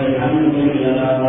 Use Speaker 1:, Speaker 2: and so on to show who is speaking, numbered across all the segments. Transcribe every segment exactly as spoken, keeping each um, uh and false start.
Speaker 1: الحمد لله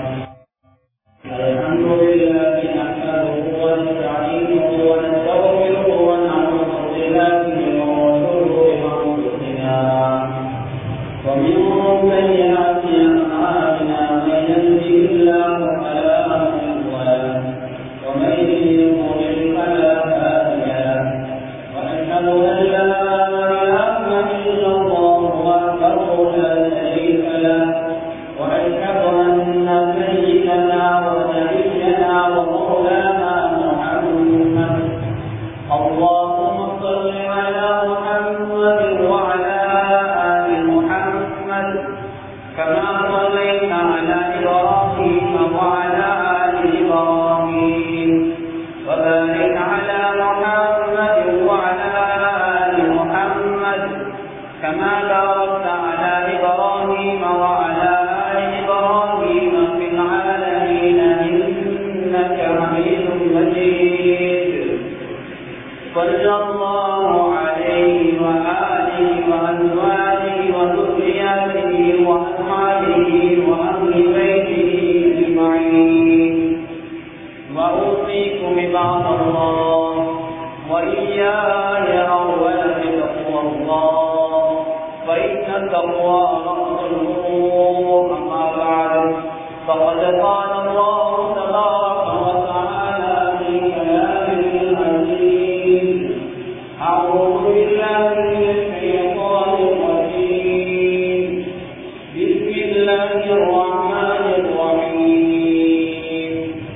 Speaker 1: الحمد لله نحمده ونستعينه ونستغفره ونعوذ بالله من شرور انفسنا ومن سيئات اعمالنا من يهده الله فلا مضل له ومن يضلل فلا هادي له واشهد ان لا اله الا الله وحده لا شريك له واشهد ان سيدنا ونبينا ومولانا محمد اللهم صل على محمد وعلى ال محمد كما صليت على ابراهيم وعلى ال ابراهيم وبارك على محمد وعلى ال محمد كما باركت على ابراهيم وعلى ال ابراهيم في العالمين انك حميد مجيد صلى الله عليه واله وازواجه وذرياته واصحابه واهل بيته اجمعين واوصيكم عباد الله واياي اولا بتقوى الله فان التقوى راس الامور اما بعد فقد قال الله تبارك وتعالى في كلامه العزيز اعوذ بالله من الشيطان الرجيم بسم الله الرحمن الرحيم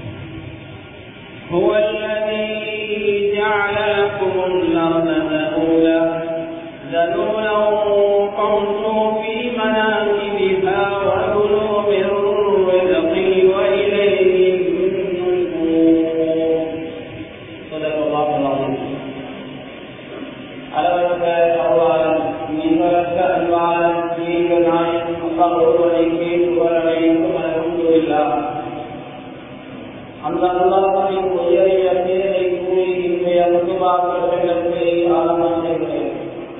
Speaker 1: هو الذي جعل لكم الارض ذلولا ذلولا فامشوا في مناكبها وكلوا من رزقه واليه النشور صدق الله العظيم அளவற்ற அருளாளன் நிகரற்ற அன்பாளன் தீர்க்கநாயன் அல்லாஹ் ஒருவனுக்கே புகழனைக்கும் அல்ஹம்துலில்லாஹ். அந்த அல்லாஹ்வின் உயரிய பேரை கூறி இன்றைய முத்துபாக்களுக்கு ஆரம்பம் செய்கிறேன்.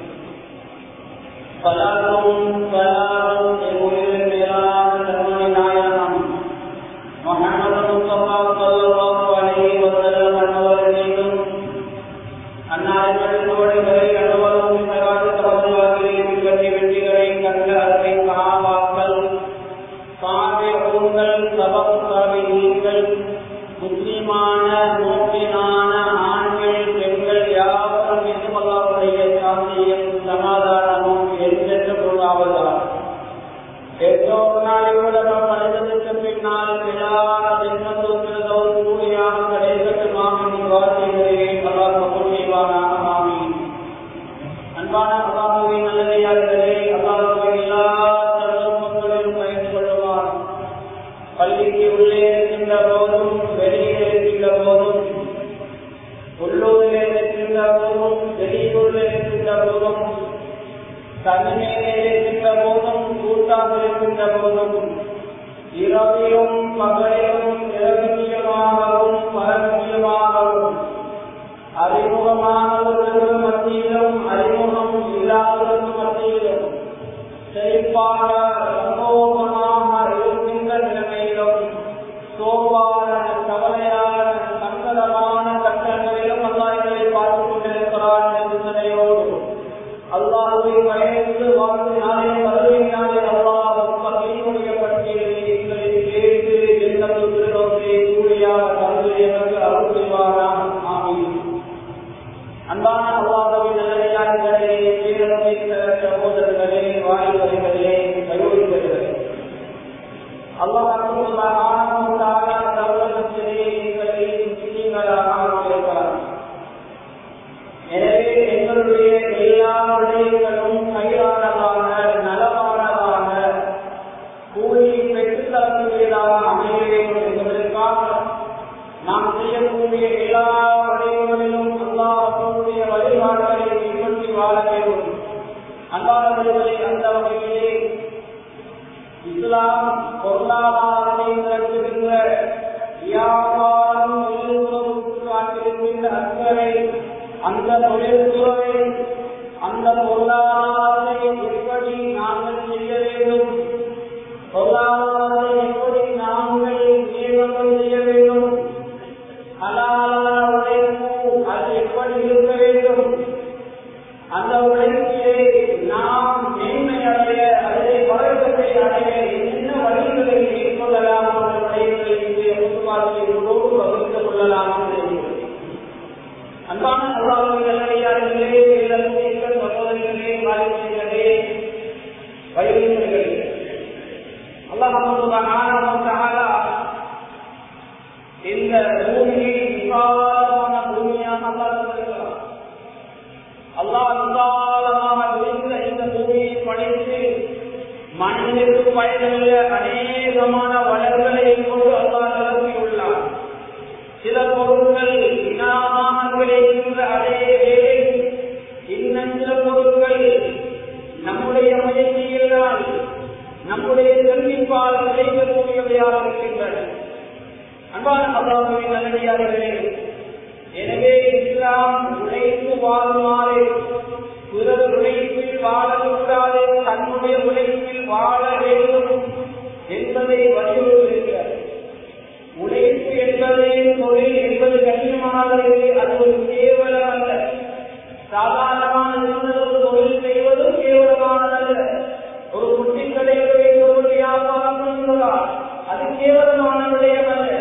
Speaker 1: சலாத்தும் சலாமும் எம்முடைய மேலான கண்மணி நாயகம் முஹம்மது முஸ்தபா ஸல்லல்லாஹு அலைஹி வஸல்லம் அவர்களையும் அன்னாரின் தோழர்களை அனுபவம் பெறாத தவறுகளை பின்பற்றி வெற்றிகளை கண்ட அருமை சஹாபாக்கள் சாபிஊன்கள் சபக் சாபிஈன்கள் முஸ்லிமான முஃமினான ஆண்கள் பெண்கள் யாவரும் மீது அல்லாஹ்வுடைய சாந்தியும் சமாதானமும் என்றென்று உண்டாவதாக. எத்தோடு நாள் உலகம் மனிதனுக்கு பின்னால் விழான ஜன்னத்துல் கூலியாக கிடைக்கட்டுமாம் வாசிக்கிறேன். அல்லாஹ் கபூல் செய்வானாக. ஆமீன். அன்பான அல்லாஹ்வின் நல்லடியார்களே, அல்லாஹ்வின் எல்லா சந்தர்ப்பங்களிலும் பயந்து கொள்ளுவார். பள்ளிக்கு உள்ளே இருக்கின்ற போதும் வெளியே இருக்கின்ற போதும் உள்ளூரிலே இருக்கின்ற போதும் வெளியூரிலே இருக்கின்ற போதும் தனிமையிலே இருக்கின்ற போதும் கூட்டாக இருக்கின்ற போதும் இரவிலும் பகலிலும் இரகசியமாகவும் பரகசியமாகவும் அறிமுகமானவர்களுக்கு மத்தியிலும் அறிமுகம் இல்லாதவர்களுக்கு மத்தியிலும் செழிப்பாக சமூகமாக இருக்கின்ற நிலைமையிலும் சோபான கவலையான சங்கடமான கட்டங்களிலும் அல்லாஹ்வை பார்த்துக் கொண்டிருக்கிறார் என்ற சிந்தனையோடு அல்லாஹ்வை பயந்து வாழ்ந்து நாளை வருகையினாலே அல்லாஹ் பகிர்வுடைய பட்டியலை எங்களை கேட்டு ஜன்னத்துல் ஃபிர்தௌஸை கூலியாக தந்து எமக்கு அருள் செய்வானாக. ஆமீன். அன்பான அல்லாஹ்வின் நல்லடியார்களே, பேரன்பிற்குரிய சகோதரர்களே, வாலிபர்களே, வயோதிகர்களே, அல்லாஹ் சுப்ஹானஹு வ தஆலா தவறத்திலே எங்களை முஸ்லிம்களாக ஆக்கியிருக்கிறார். எனவே எங்களுடைய எல்லா விடயங்களும் கையாளரான நலமானதாக கூலியை பெற்றுத் தரக்கூடியதாக அமைய வேண்டும் என்பதற்காக நாம் செய்யக்கூடிய எல்லா விடயங்களிலும் அல்லாஹ்வுடைய வழிகாட்டலை பின்பற்றி வாழ வேண்டும். அன்பானவர்களே, அந்த வகையிலே இஸ்லாம் பொருளாதாரத்தை திரட்டுகின்ற வியாபாரம் காட்டிருக்கின்ற அக்கறை அந்த தொழில்துறை அந்த பொருளாதாரத்தை எப்படி நாங்கள் செய்ய வேண்டும், பொருளாதார பொருளாதாரத்தை எப்படி நாங்கள் நியமனம் செய்ய வேண்டும், ஹலாலான உழைப்பு அது எப்படி இருக்க வேண்டும், அந்த உழைப்பிலே நாம் மேன்மை அடைய அதை வரக்கத்தை அடைய என்ன வழிகளை மேற்கொள்ளலாம் என்ற விடயங்களை இன்றைய முத்துவாசிகளோடு பகிர்ந்து கொள்ளலாம் என்று அன்பான அல்லாஹ்வின் நல்லடியார்களே, இளமுதிர்கள், சகோதரிகளே, வாலிபர்களே, வயோதிகர்களே, அல்லாஹ் சுப்ஹானஹு வ தஆலா இந்த பூமியை விசாலமான பூமியாக அல்லாஹ் தந்திருக்கிறார். அல்லாஹ் விசாலமாக விரிந்த இந்த பூமியை படைத்து மனிதனுக்கு பயனுள்ள அநேகமான வளர்களை கொண்டு அல்லாஹ் நிரப்பியுள்ளார். சில பொருட்கள் இனாமாக விளைகின்ற அதே வேளை இன்னும் சில பொருட்கள் நம்முடைய முயற்சியில்தான் நம்முடைய தெரிவிப்பால் விளைக்கக்கூடியவையாக இருக்கின்றன. அன்பான அல்லாஹ்வின் நல்லடியார்களே, எனவே இஸ்லாம் உழைப்பு வாழுமாறு, பிறர் உழைப்பில் வாழக்கூடாது, தன்னுடைய உழைப்பில் வாழ வேண்டும் என்பதை வலியுறுத்துகிறார். உழைப்பு என்பது தொழில் என்பது கடினமானது, அது ஒரு கேவலம் அல்ல. சாதாரணமான ஒரு தொழில் செய்வதும் கேவலமானதல்ல. ஒரு குட்டி கடைகளை ஒரு வியாபாரம் செய்வதால் அது கேவலமான விடயம் அல்ல.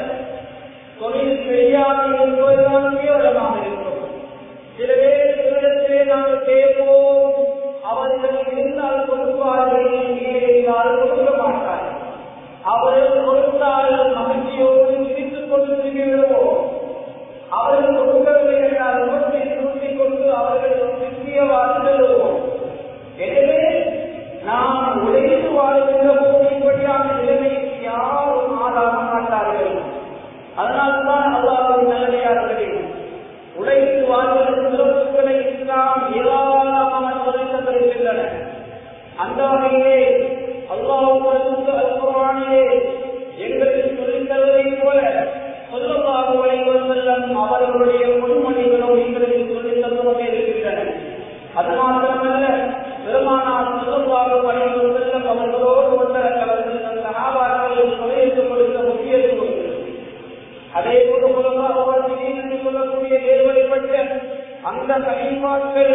Speaker 1: தொழில் செய்யாமல் இருப்பதுதான் கேவலமாக இருக்கும். சில பேரிடத்திலே நாங்கள் கேட்போம், அவர்கள் இருந்தால் கொடுப்பார்கள், இருந்தால் கொடுக்க மாட்டார்கள். அவர்கள் கொடுத்தால் மகிழ்ச்சியோடு சிரித்துக் கொண்டு திரும்பிவிடுவோம். அவர்கள் கொடுக்கவில்லை என்றால் முகத்தை சுருட்டிக் கொண்டு அவர்கள் திரும்பியவாறு செல்வோம். எனவே நாம் உழைத்து வாழ்கின்ற போது இப்படியான நிலைமைக்கு யாரும் ஆளாக மாட்டார்கள். அதனால்தான் அல்லாஹ்வின் நல்லடியார்களே, உழைத்து வாழ்வதற்கு சிறப்புகளை இஸ்லாம் ஏராளமாக சொல்லித் தருகின்றன. அந்த வகையிலே அல்லாஹ் அல்-குர்ஆனிலே எங்களுக்கு சொல்லித் தருவதைப் போல ஸல்லல்லாஹு அலைஹி வஸல்லம் அவர்களுடைய பொன்மொழிகளும் எங்களுக்கு சொல்லித் தந்துகொண்டே இருக்கின்றன. அது மாத்திரமல்ல, பெருமானார் ஸல்லல்லாஹு அலைஹி வஸல்லம் அவர்களோடு ஒன்றர கலந்த சஹாபாக்கள் சொல்லிக் கொடுத்த முக்கியத்துவம், அதே போல என்று சொல்லக்கூடிய தேர்வழிப்பட்ட அந்த கலிமாக்கள்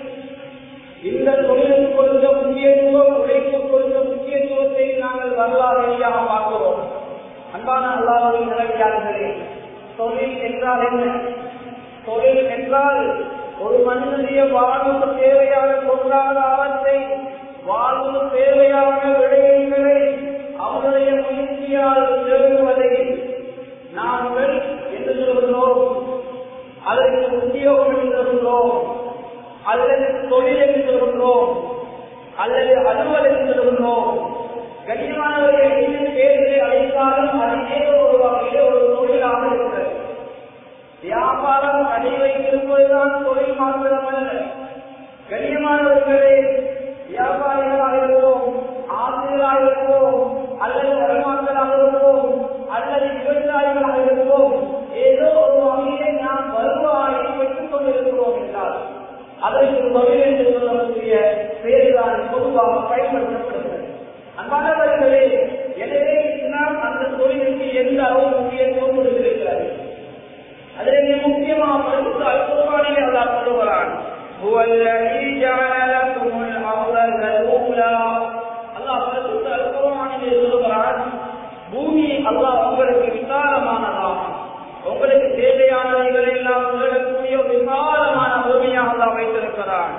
Speaker 1: இந்த தொழிலுக்கு கொடுத்த முக்கியத்துவம், உழைப்பு கொடுத்த முக்கியத்துவத்தை நாங்கள் வரலாறுயாக பார்க்கிறோம். அன்பான அல்லாஹ்வின் நல்லடியார்களே, தொழில் என்றால் என்ன? தொழில் என்றால் ஒரு மனிதனுடைய வாழ்வுக்கு தேவையான பொருளாதாரத்தை, வாழ்வு தேவையான விடயங்களை அவருடைய முயற்சியால் தேடுவதை நாங்கள் என்று சொல்கிறோம். அதற்கு உத்தியோகம் என்று சொல்கிறோம், அல்லது தொழில் என்று சொல்கிறோம், அல்லது அலுவல் என்று சொல்கிறோம். கண்ணியமானவர்கள் என்ன பேர்களை அழைத்தாலும் அது ஏதோ ஒரு வகையிலே ஒரு தொழிலாக இருக்கிறது. வியாபாரம் கடை வைத்திருப்பதுதான் தொழில் மாத்திரமல்ல. கண்ணியமானவர்களே, வியாபாரிகளாக இருப்போம், ஆசிரியராக இருப்போம், அல்லது வருமானங்களாக இருப்போம், அல்லது விவசாயிகளாக இருப்போம், ஏதோ ஒரு வகையிலே நாம் வருவாயை பெற்றுக் கொண்டிருக்கிறோம் என்றால் அதற்கு தொழில் என்று சொல்லக்கூடிய பெயர்தான் பொதுவாக பயன்படுத்தப்படுகிறது. அன்பானவர்களே, எனவே நாம் அந்த தொழிலுக்கு எந்த அளவு முக்கியத்துவம் கொடுத்திருக்கிறது. அதிலே முக்கியமாக அல்-குர்ஆனிலே அல்லாஹ் சொல்கிறான், ஹுவல்லதீ ஜஅல லக்குமுல் அர்த ஸலூலா. அல்லாஹ் அல்-குர்ஆனிலே சொல்கிறான், பூமியை அல்லாஹ் உங்களுக்கு விசாலமானதாகும், உங்களுக்கு தேவையானவைகளை எல்லாம் சொல்லக்கூடிய விசாலமான பூமியாக அல்லாஹ் வைத்திருக்கிறான்.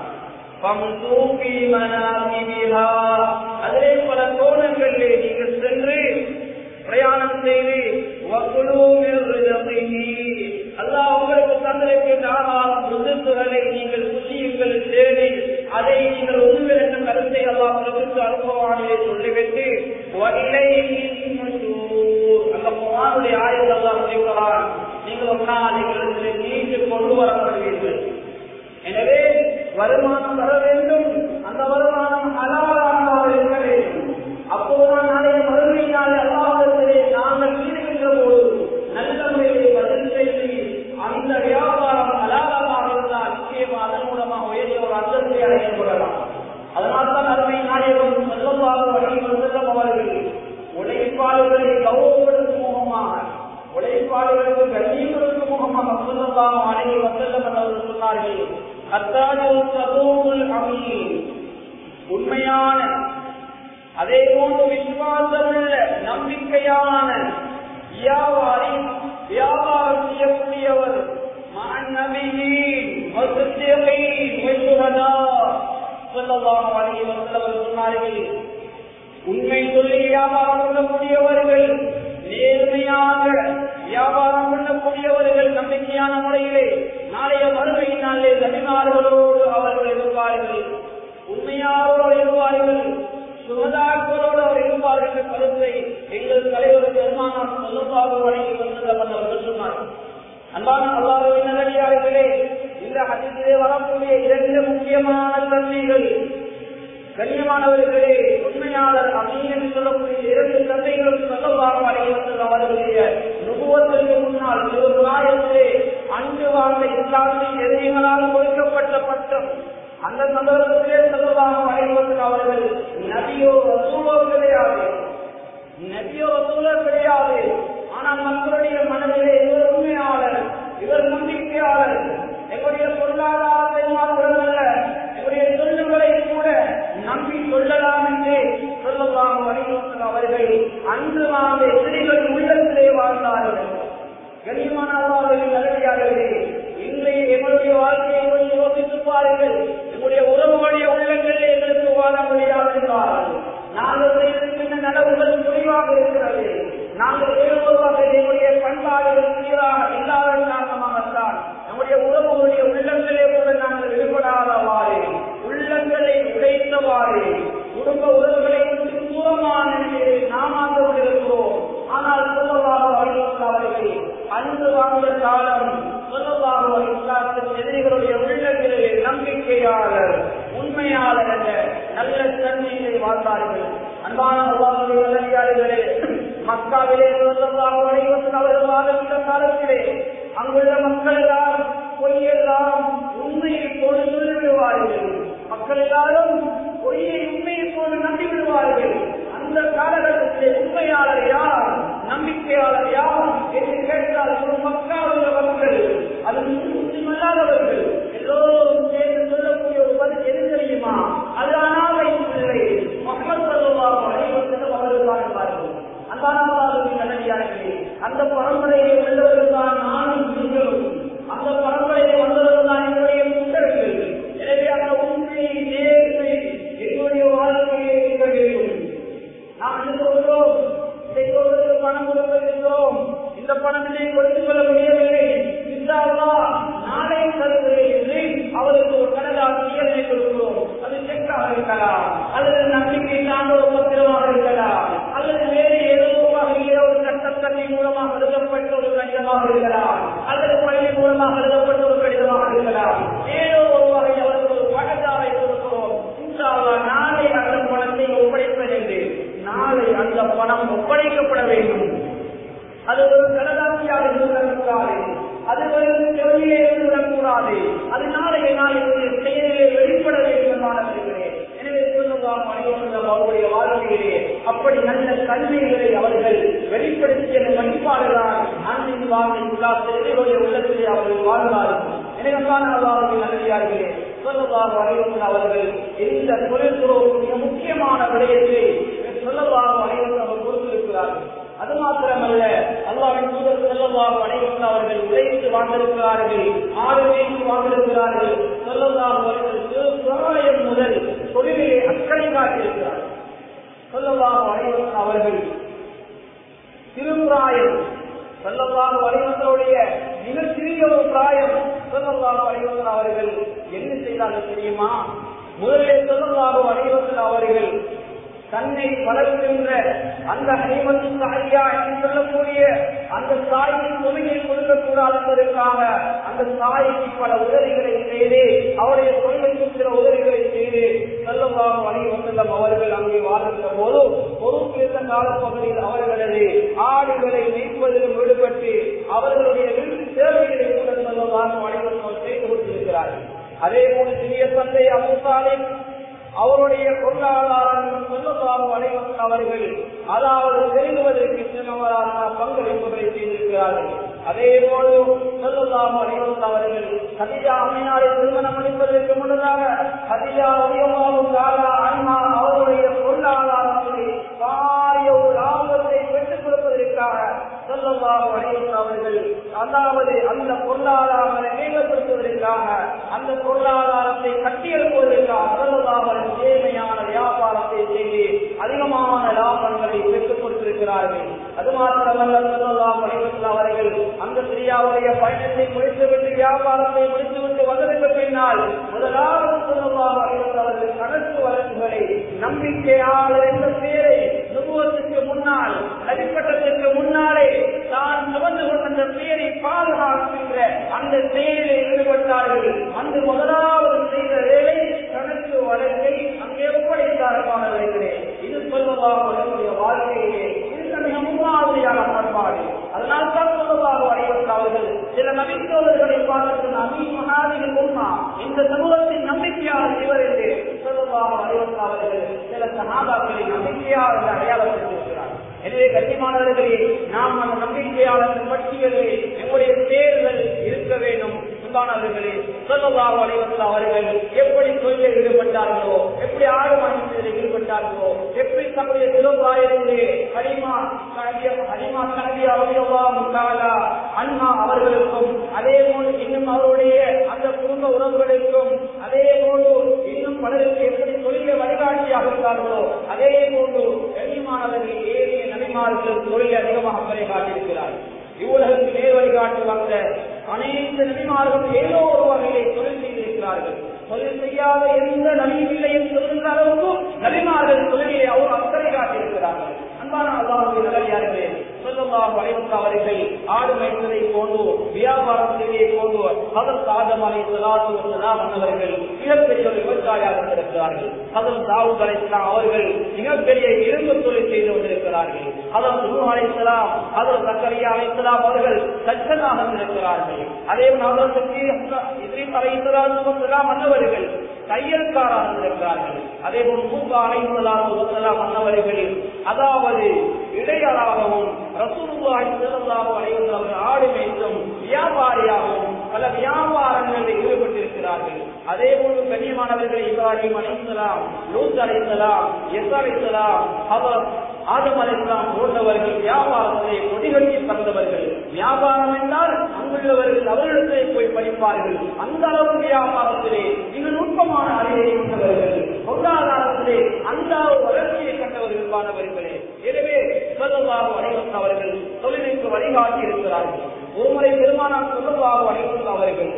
Speaker 1: அதிலே பல கோணங்களிலே நீங்கள் சென்று பிரயாணம் செய்து அல்லாஹ் உங்களுக்கு தந்திருக்கின்ற ஆகாரம் ரிஸ்குகளை நீங்கள் குஷியுங்கள் தேடி அதை நீங்கள் உண்மையில் என்ற கருத்தை அல்லாஹ் உங்களுக்கு அனுபவமானதை சொல்லிவிட்டு அந்த குர்ஆனுடைய ஆயத்தை அல்லாஹ் சொல்கிறான், நீங்கள் ஒரு நாள் நீங்கள் நீண்டு கொண்டு வரப்படுவீர்கள். எனவே வருமானம் வர வேண்டும், அந்த வருமானம் ஹலாலாக இருக்க வேண்டும். அப்போதுதான் நாளைய மறுமையினாலே அல்லாஹ்விடத்திலே நாங்கள் ஈடுகின்ற போது நல்ல முறையை பதில் செய்து அந்த வியாபாரம் ஹலாலாக இருந்தால் நிச்சயமாக அதன் மூலமாக உயரிய ஒரு அந்தத்தை அடையப்படலாம். அதனால்தான் அருமை நாயகம் ஸல்லல்லாஹு அலைஹி வஸல்லம் அவர்கள் ஸல்லல்லாஹு அலைஹி வஸல்லம் அவர்கள் சொன்னார்கள், அத்தாஜுல் சதூகுல் அமீன், உண்மையான அதே போன்று விசுவாசமுள்ள நம்பிக்கையான வியாபாரி, வியாபாரம் செய்யக்கூடியவர், மஅன் நபியீன் வஸித்தீகீன் வஷுஹதா ஸல்லல்லாஹு அலைஹி வஸல்லம் சொன்னார்கள், உண்மை சொல்லி வியாபாரம் பண்ணக்கூடியவர்கள், நேர்மையாக வியாபாரம் பண்ணக்கூடியவர்கள், நம்பிக்கையான முறையிலே நாளைய மறுமையினாலே நபிமார்களோடு அவர்கள் இருப்பார்கள், உண்மையாரோடு இருப்பார்கள், சுகதாக்களோடு அவர் இருப்பார்கள் என்ற கருத்தை எங்கள் தலைவர் பெருமானார் ஸல்லல்லாஹு அலைஹி வஸல்லம் அவர்கள் சொன்னார்கள். அன்பான அல்லாஹ்வின் நல்லடியார்களே, இந்த ஹதீஸிலே வரக்கூடிய இரண்டு முக்கியமான தன்மைகள், கண்ணியமானவர்களே, உண்மையாளர் அமீன் என்று சொல்லக்கூடிய இரண்டு தந்தைகளும் ஸல்லல்லாஹு அலைஹி வஸல்லம் அவர்களுடைய நுபுவத்திற்கு முன்னால் ஒரு ஆயத்திலே அன்று வாழ்ந்த இஸ்லாமிய எதிரிகளால் கொடுக்கப்பட்ட பட்டம், அந்த சந்தர்ப்பத்திலே ஸல்லல்லாஹு அலைஹி வஸல்லம் அவர்கள் நபியோ ரசூலோ கிடையாது, நபியோ ரசூலோ கிடையாது. ஆனால் மக்களுடைய மனதிலே இவர் உண்மையாளர், இவர் நம்பிக்கையாளர், எங்களுடைய பொருளாதாரத்தை மாத்திரமல்ல, எங்களுடைய சொல்லுகளை கூட நம்பி சொல்லலாம் என்று ஸல்லல்லாஹு அலைஹி வஸல்லம் அவர்கள் அன்று வாழ்ந்த எதிரிகள் உள்ளத்திலே வாழ்ந்தார்கள். கண்ணியமான அல்லாஹ்வின் நல்லடியார்களே, இன்றைய எங்களுடைய வாழ்க்கையை கொஞ்சம் யோசித்து பாருங்கள். எங்களுடைய உறவுகளுடைய உள்ளங்களில் எங்களுக்கு வாழ முடியாது என்றால் நாங்கள் செய்திருக்கின்ற நடவுகள் தெளிவாக இருக்கிறது. நாங்கள் வேறுபொருவாக எங்களுடைய பண்பாடுகள் சீராக இல்லாத காரணமாகத்தான் நம்முடைய உறவுகளுடைய உள்ளங்களே கூட நாங்கள் வெளிப்படாதவாறு, உள்ளங்களை உடைத்தவாறு, குடும்ப உறவுகளை விட்டு தூரமான நிலையில் நாம் ஆண்டு கொண்டிருக்கிறோம். ஆனால் ஸல்லல்லாஹு அலைஹி வஸல்லம் அவர்கள் அன்று வாழ்ந்த காலம் ஸல்லல்லாஹு அலைஹி வஸல்லம் எதிரிகளுடைய உள்ளங்களிலே நம்பிக்கையாளர், உண்மையாளர் என்ற நல்ல தன்மையை வாழ்ந்தார்கள். அன்பான அல்லாஹ்வுடைய நல்லடியார்களே, மக்காவிலே ஸல்லல்லாஹு அலைஹி வஸல்லம் அவர்கள் வாழ்ந்த காலத்திலே அங்குள்ள மக்கள் எல்லாம் பொய்யெல்லாம் உண்மையை போல சொல்லிவிடுவார்கள். மக்கள் எல்லாரும் பொய்யை உண்மையை போல நம்பி விடுவார்கள். அந்த காலகட்டத்திலே உண்மையாளர் யார், நம்பிக்கையாளர் யார் என்று கேட்டால் மக்காவுள்ள மக்கள், அது முஸ்லிமல்லாதவர்கள் எல்லோரும் சேர்ந்து சொல்லக்கூடிய ஒரு பதில் எது தெரியுமா? அது அனாதை பிள்ளை முஹம்மது ஸல்லல்லாஹு அலைஹி வஸல்லம் அவர்கள் வாழ்ந்தார்கள். அந்த பரம்பரையை உள்ளவர்கள் தான் நானும் நீங்களும், அந்த பரம்பரையை வந்தவர்கள் தான் என்னுடைய புத்தகங்கள். எனவே அந்த உண்மையை நேர்மை என்னுடைய வாழ்க்கையை இருக்க வேண்டும். நாம் என்ன சொல்கிறோம்? இன்றைக்கு பணம் கொடுக்கிறோம், இந்த பணம் இதை கொடுத்துக் கொள்ள முடியவில்லை, நாளை தருகிறேன் என்று அவருக்கு ஒரு கடலால் இயற்கை கொடுக்கிறோம். அது செக்காக இருக்கலாம், அல்லது நம்பிக்கை சார்ந்த ஒரு பத்திரமாக இருக்கலாம், அல்லது வேறு ஏதோ ஒரு சட்டத்தின் மூலமாக எழுதப்பட்ட ஒரு கடிதமாக இருக்கலாம், அல்லது பள்ளி மூலமாக எழுதப்பட்ட ஒரு கடிதமாக இருக்கலாம். ஏதோ ஒரு வகை அவருக்கு ஒரு பகதாவை கொடுக்கிறோம். நாளை அந்த பணத்தை ஒப்படைப்பது என்று நாளை அந்த பணம் ஒப்படைக்கப்பட வேண்டும். அது ஒரு கடலாட்சியாக இருந்துவிடக்கூடாது, அது ஒரு செவிலே இருந்துவிடக்கூடாது, அது நாளைய நாளைய செயலிலே வெளிப்பட வேண்டும் என்று. எனவே ஸல்லல்லாஹு அலைஹி வஸல்லம் அவருடைய வாழ்க்கையிலே அப்படி நல்ல கல்விகளை அவர்கள் வெளிப்படுத்திய மதிப்பாளர்களால் அன்பின் வாழ்க்கை உள்ளாசிரியர்களுடைய உள்ளத்திலே அவர்கள் வாழ்ந்தார்கள். எனவே அல்லாஹ்வின் நல்லடியார்களே, ஸல்லல்லாஹு அலைஹி வஸல்லம் அவர்கள் இந்த தொழில்துறைக்கு முக்கியமான விடயத்தை ஸல்லல்லாஹு அலைஹி வஸல்லம் அவர் கொடுத்திருக்கிறார்கள். அது மாத்திரமல்ல, அல்லாஹ்வின் தூதர் ஸல்லல்லாஹு அலைஹி வஸல்லம் அவர்கள் உழைத்து வாழ்ந்திருக்கிறார்கள், ஆடு மேய்த்து வாழ்ந்திருக்கிறார்கள். ஸல்லல்லாஹு அலைஹி வஸல்லம் பிராயம் முதல் தொழிலிலே அக்கறை காட்டியிருக்கிறார்கள். ஸல்லல்லாஹு அலைஹி வஸல்லம் அவர்கள் திருப்பிராயம், ஸல்லல்லாஹு அலைஹி வஸல்லுடைய மிகச் சிறிய ஒரு பிராயம். ஸல்லல்லாஹு அலைஹி வஸல்லம் அவர்கள் என்ன செய்தார்கள் தெரியுமா? முதலில் ஸல்லல்லாஹு அலைஹி வஸல்லம் அவர்கள் தன்னை வளர்க்கின்ற அந்த ஹலீமத்து ஸஅதியா என்று சொல்லக்கூடிய அந்த தாயின் தொழுகை கொடுக்கக்கூடாது என்பதற்காக அந்த தாய்க்கு பல உதவிகளை செய்து, அவருடைய தொழிலுக்கு சில உதவிகளை செய்து ஸல்லல்லாஹு அலைஹி வஸல்லம் அவர்கள் அங்கே வாழ்கின்ற போது பொறுப்பேற்ற காலப்பகுதியில் அவர்களது ஆடுகளை மேய்ப்பதிலும் ஈடுபட்டு அவர்களுடைய வீட்டு சேவைகளை கூட ஸல்லல்லாஹு அலைஹி வஸல்லம் செய்து கொடுத்திருக்கிறார்கள். அதே போல சிறிய தந்தை அபூ தாலிப் அவருடைய பொருளாதாரம் ஸல்லல்லாஹு அலைஹி வஸல்லம் அவர்கள் அதாவது பெருகுவதற்கு சிறப்பான பங்களிப்புகளை செய்திருக்கிறார்கள். அதே போல ஸல்லல்லாஹு அலைஹி வஸல்லம் அவர்கள் கதீஜா அம்மையாரை திருமணம் முடிப்பதற்கு முன்னதாக கதீஜா ரலியல்லாஹு தஆலா அன்ஹா அவருடைய பொருளாதாரத்தை பாரிய ஒரு லாபத்தை பெற்றுக் கொடுப்பதற்காக ஸல்லல்லாஹு அலைஹி வஸல்லம் அவர்கள் அதாவது அந்த பொருளாதாரத்தை மேம்படுத்துவதற்காக அந்த பொருளாதாரத்தை கட்டியெழுப்புவதற்காக ஸல்லல்லாஹு அலைஹி வஸல்லம் ஏழ்மையான வியாபாரத்தை செய்து அதிகமான லாபங்களை பெற்றுக் கொடுத்திருக்கிறார்கள். அது மாத்திரமல்ல ஸல்லல்லாஹு அலைஹி வஸல்லம் அவர்கள் அந்த சிரியாவுடைய பயணத்தை முடித்துவிட்டு வியாபாரத்தை முடித்துவிட்டு வந்ததற்கு பின்னால் முதலாவது ஸல்லல்லாஹு அலைஹி வஸல்லம் அவர்கள் கணக்கு வழக்குகளை நம்பிக்கையாளர் என்ற பெயரை நுபுவத்துக்கு முன்னால் நபிப்பட்டத்திற்கு முன்னாலே தான் சுமந்து கொண்ட பெயரை பாதுகாக்கின்ற அந்த செயலில் ஈடுபட்டார்கள். அந்த முதலாவது செய்த வேலை கணக்கு வழக்கை அங்கே ஒப்படைத்தாரமான வருகிறேன். இது ஸல்லல்லாஹு அலைஹி வஸல்லம் வாழ்க்கையிலே மிக முன்மாதிரியான பண்பாடு. அதனால் தான் ஸல்லல்லாஹு அலைஹி வஸல்லம் அவர்கள் சில நபித்தோழர்களை பார்த்து நபி மகாதிகள் உம்மா இந்த சமூகத்தின் நம்பிக்கையாளர் இவர் என்று ஸல்லல்லாஹு அலைஹி வஸல்லம் அவர்கள் சில சஹாபாக்களை நம்பிக்கையாளர் அடையாளப்படுத்தியிருக்கிறார். எனவே கண்ணியமானவர்களே, நாம் அந்த நம்பிக்கையாளர் பட்டியலில் நம்முடைய தேர்தல் இருக்க வேண்டும். சுபானவர்களே, ஸல்லல்லாஹு அலைஹி வஸல்லம் அவர்கள் எப்படி தொழிலில் ஈடுபட்டார்களோ, எப்படி ஆடு மனிதத்தில் ஈடுபட்டார்களோ, எப்படி தம்முடைய சிறுபிராயத்திலே ஹலிமா ஹலிமா கனவியா ரலியல்லாஹு தஆலா அன்ஹா அவர்களுக்கும் அதே போல் இன்னும் அவருடைய அந்த குடும்ப உறவுகளுக்கும் அதே போன்று இன்னும் பலருக்கு எப்படி தொழிலை வழிகாட்டியாக இருந்தார்களோ அதே போன்று கண்ணியமானவர்கள் ஏறிய நபிமார்கள் தொழிலை அதிகமாக வழிகாட்டியிருக்கிறார்கள். இவ்வுலகத்தில் நேர் வழிகாட்டு வந்த அனைத்து நபிமார்களும் ஏதோ ஒரு வகையிலே தொழில் செய்திருக்கிறார்கள். தொழில் செய்யாத எந்த நபியில்லை என்று சொல்கின்ற அளவுக்கு நபிமார்கள் தொழிலை அவர் அக்கறை காட்டியிருக்கிறார்கள். அன்பான அல்லாஹ்வுடைய நல்லடியார்களே, ஸல்லல்லாஹு அலைஹி வஸல்லம் அவர்கள் ஆடு மேய்ப்பதை போன்று வியாபாரம் செய்வதை போன்று ஹதரத் ஆதம் அலைஹிஸ்ஸலாத்து வஸ்ஸலாம் அவர்கள் மிகப்பெரிய ஒரு விவசாயியாக இருக்கிறார்கள். ஹதரத் தாவூத் அலைஹிஸ்ஸலாம் அவர்கள் மிகப்பெரிய இரும்பு தொழில் செய்து கொண்டிருக்கிறார்கள். ஹதரத் நூஹ் அலைஹிஸ்ஸலாம் ஹதரத் ஜக்கரியா அலைஹிஸ்ஸலாம் அவர்கள் தச்சனாக இருக்கிறார்கள். அதே போல் ஹதரத் இத்ரீஸ் அலைஹிஸ்ஸலாத்து வஸ்ஸலாம் அன்னவர்கள் தையல்காராக இருக்கிறார்கள். அதே போல் மூசா அலைஹிஸ்ஸலாத்து வஸ்ஸலாம் அன்னவர்கள் அதாவது இடையராகவும் ரசூலுல்லாஹி ஸல்லல்லாஹு அலைஹி வஸல்லம் ஆடு மேய்க்கும் வியாபாரியாகவும் பல வியாபாரங்களில் ஈடுபட்டிருக்கிறார்கள். அதே போன்று கண்ணியமானவர்கள் இப்ராஹிம் அலைஹிஸ்ஸலாம், லூத் அலைஹிஸ்ஸலாம், யஸா அலைஹிஸ்ஸலாம், ஹதரத் ஆதம் அலைஹிஸ்ஸலாம் போன்றவர்கள் வியாபாரத்தை கொடிகட்டி பறந்தவர்கள். வியாபாரம் என்றால் அங்குள்ளவர்கள் அவர்களிடத்திலே போய் படிப்பார்கள். அந்த அளவு வியாபாரத்திலே மிக நுட்பமான அறிவை கொண்டவர்கள், பொருளாதாரத்திலே அந்த வளர்ச்சியை கண்டவர்கள் மாணவர்களே. எனவே ஸல்லல்லாஹு அலைஹி வஸல்லம் அவர்கள் தொழிலுக்கு வழிகாட்டி இருக்கிறார்கள். ஒருமுறை பெருமானார் ஸல்லல்லாஹு அலைஹி வஸல்லம் அவர்கள்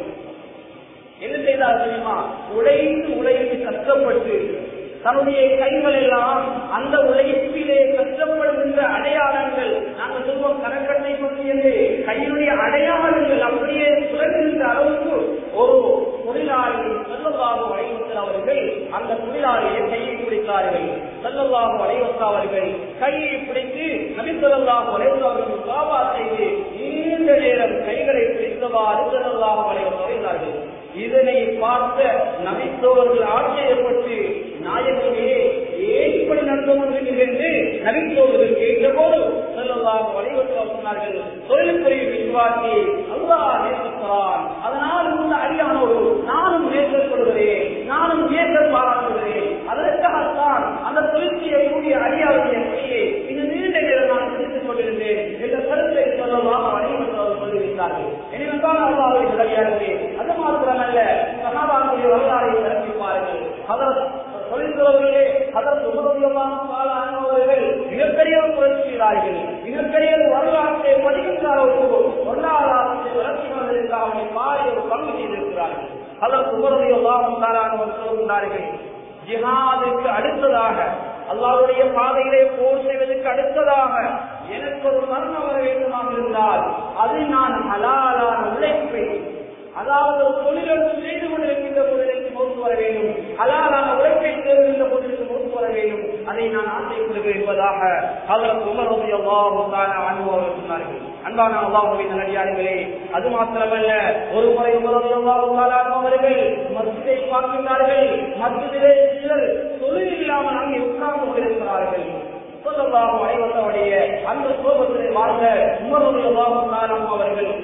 Speaker 1: என்ன செய்தார் தெரியுமா? உழைத்து உழைத்து கஷ்டப்பட்டு தன்னுடைய கைகள் எல்லாம் அந்த உழைப்பிலே கஷ்டப்படுகின்ற அடையாளங்கள், நாங்கள் சொல்வோம் கரக்கட்டை பற்றியது கையினுடைய அடையாளங்கள் அப்படியே சுழல்கின்ற அளவுக்கு ஒரு தொழிலாளி ஸல்லல்லாஹு அலைஹி வஸல்லம் அவர்கள் அந்த தொழிலாளியை கையை பிடித்தார்கள். ஸல்லல்லாஹு அலைஹி வஸல்லம் அவர்கள் கையை பிடித்து நபி ஸல்லல்லாஹு அலைஹி வஸல்லம் அவர்கள் துஆ செய்து நீண்ட நேரம் கைகளை பிடித்தவாறு ஸல்லல்லாஹு அலைஹி வஸல்லம் இருந்தார்கள். இதனை பார்த்த நபித்தோழர்கள் ஆச்சரியப்பட்டு நாயகமே ஏன் இப்படி நடந்து கொண்டிருக்கிறது என்று நபித்தோழர்கள் கேட்ட போது ஸல்லல்லாஹு அலைஹி வஸல்லம் சொன்னார்கள், தொழிலுக்குரிய விசுவாசி அல்லாஹ் நேசிக்கிறான், அதனால் உள்ள அடியானோடு நானும் நேசப்படுகிறேன், நானும் நேசம் பாராட்டுகிறேன். அதற்காகத்தான் அந்த தொழில் செய்யக்கூடிய அடியாருடைய கையை இந்த நீண்ட நேரம் நான் பிடித்துக் கொண்டிருந்தேன் என்ற கருத்தை ஸல்லல்லாஹு அலைஹி வஸல்லம் சொல்லிவிட்டார்கள். எனவே அல்லாஹ்வுடைய நல்லடியார்களே, அது மாத்திரமல்ல சஹாபாக்களுடைய வரலாறை சிறப்பிப்பார்கள். ஹதரத் தொழில்துறவுகளே ஹதரத் உமர் ரலியல்லாஹு தஆலா அன்ஹு மிகப்பெரிய புரட்சியாளர்கள், மிகப்பெரிய வரலாற்றை பதிகின்ற அளவுக்கு பொருளாதாரத்தை வளர்ச்சிகளுக்காக பாரிய ஒரு பங்கு செய்திருக்கிறார்கள். ஹதரத் உமர் ரலியல்லாஹு தஆலா அன்ஹு சொல்கிறார்கள், ஜிஹாதுக்கு அடுத்ததாக அல்லாஹ்வுடைய பாதையிலே போர் செய்வதற்கு அடுத்ததாக எனக்கு ஒரு மரணம் வர வேண்டுமாக இருந்தால் அது நான் ஹலாலான உழைப்பை, அதாவது ஒரு தொழிலுக்கு செய்து கொண்டிருக்கின்ற பொருளுக்கு மௌத்து வர வேண்டும், ஹலாலான உழைப்பை செய்கின்ற பொருளுக்கு மௌத்து வர வேண்டும், அதை நான் ஆசைப்படுகிறேன் என்பதாக ஹதரத் உமர் ரலியல்லாஹு தஆலா அன்ஹு அவர்கள் சொன்னார்கள். அன்பான அல்லாஹ்வுடைய நல்லடியார்களே, அது மாத்திரமல்ல, ஒரு முறை உமர் ரலியல்லாஹு தஆலா அன்ஹு அவர்கள் மஸ்ஜிதை பார்க்கிறார்கள். மஸ்ஜிதிலே சிலர் தொழில் இல்லாமல் அங்கே உட்கார்ந்து கொண்டிருக்கிறார்கள். ஸல்லல்லாஹு அலைஹி வஸல்லம் அந்த சோபத்திலே வாழ்ந்த உமர் ரலியல்லாஹு தஆலா அவர்கள்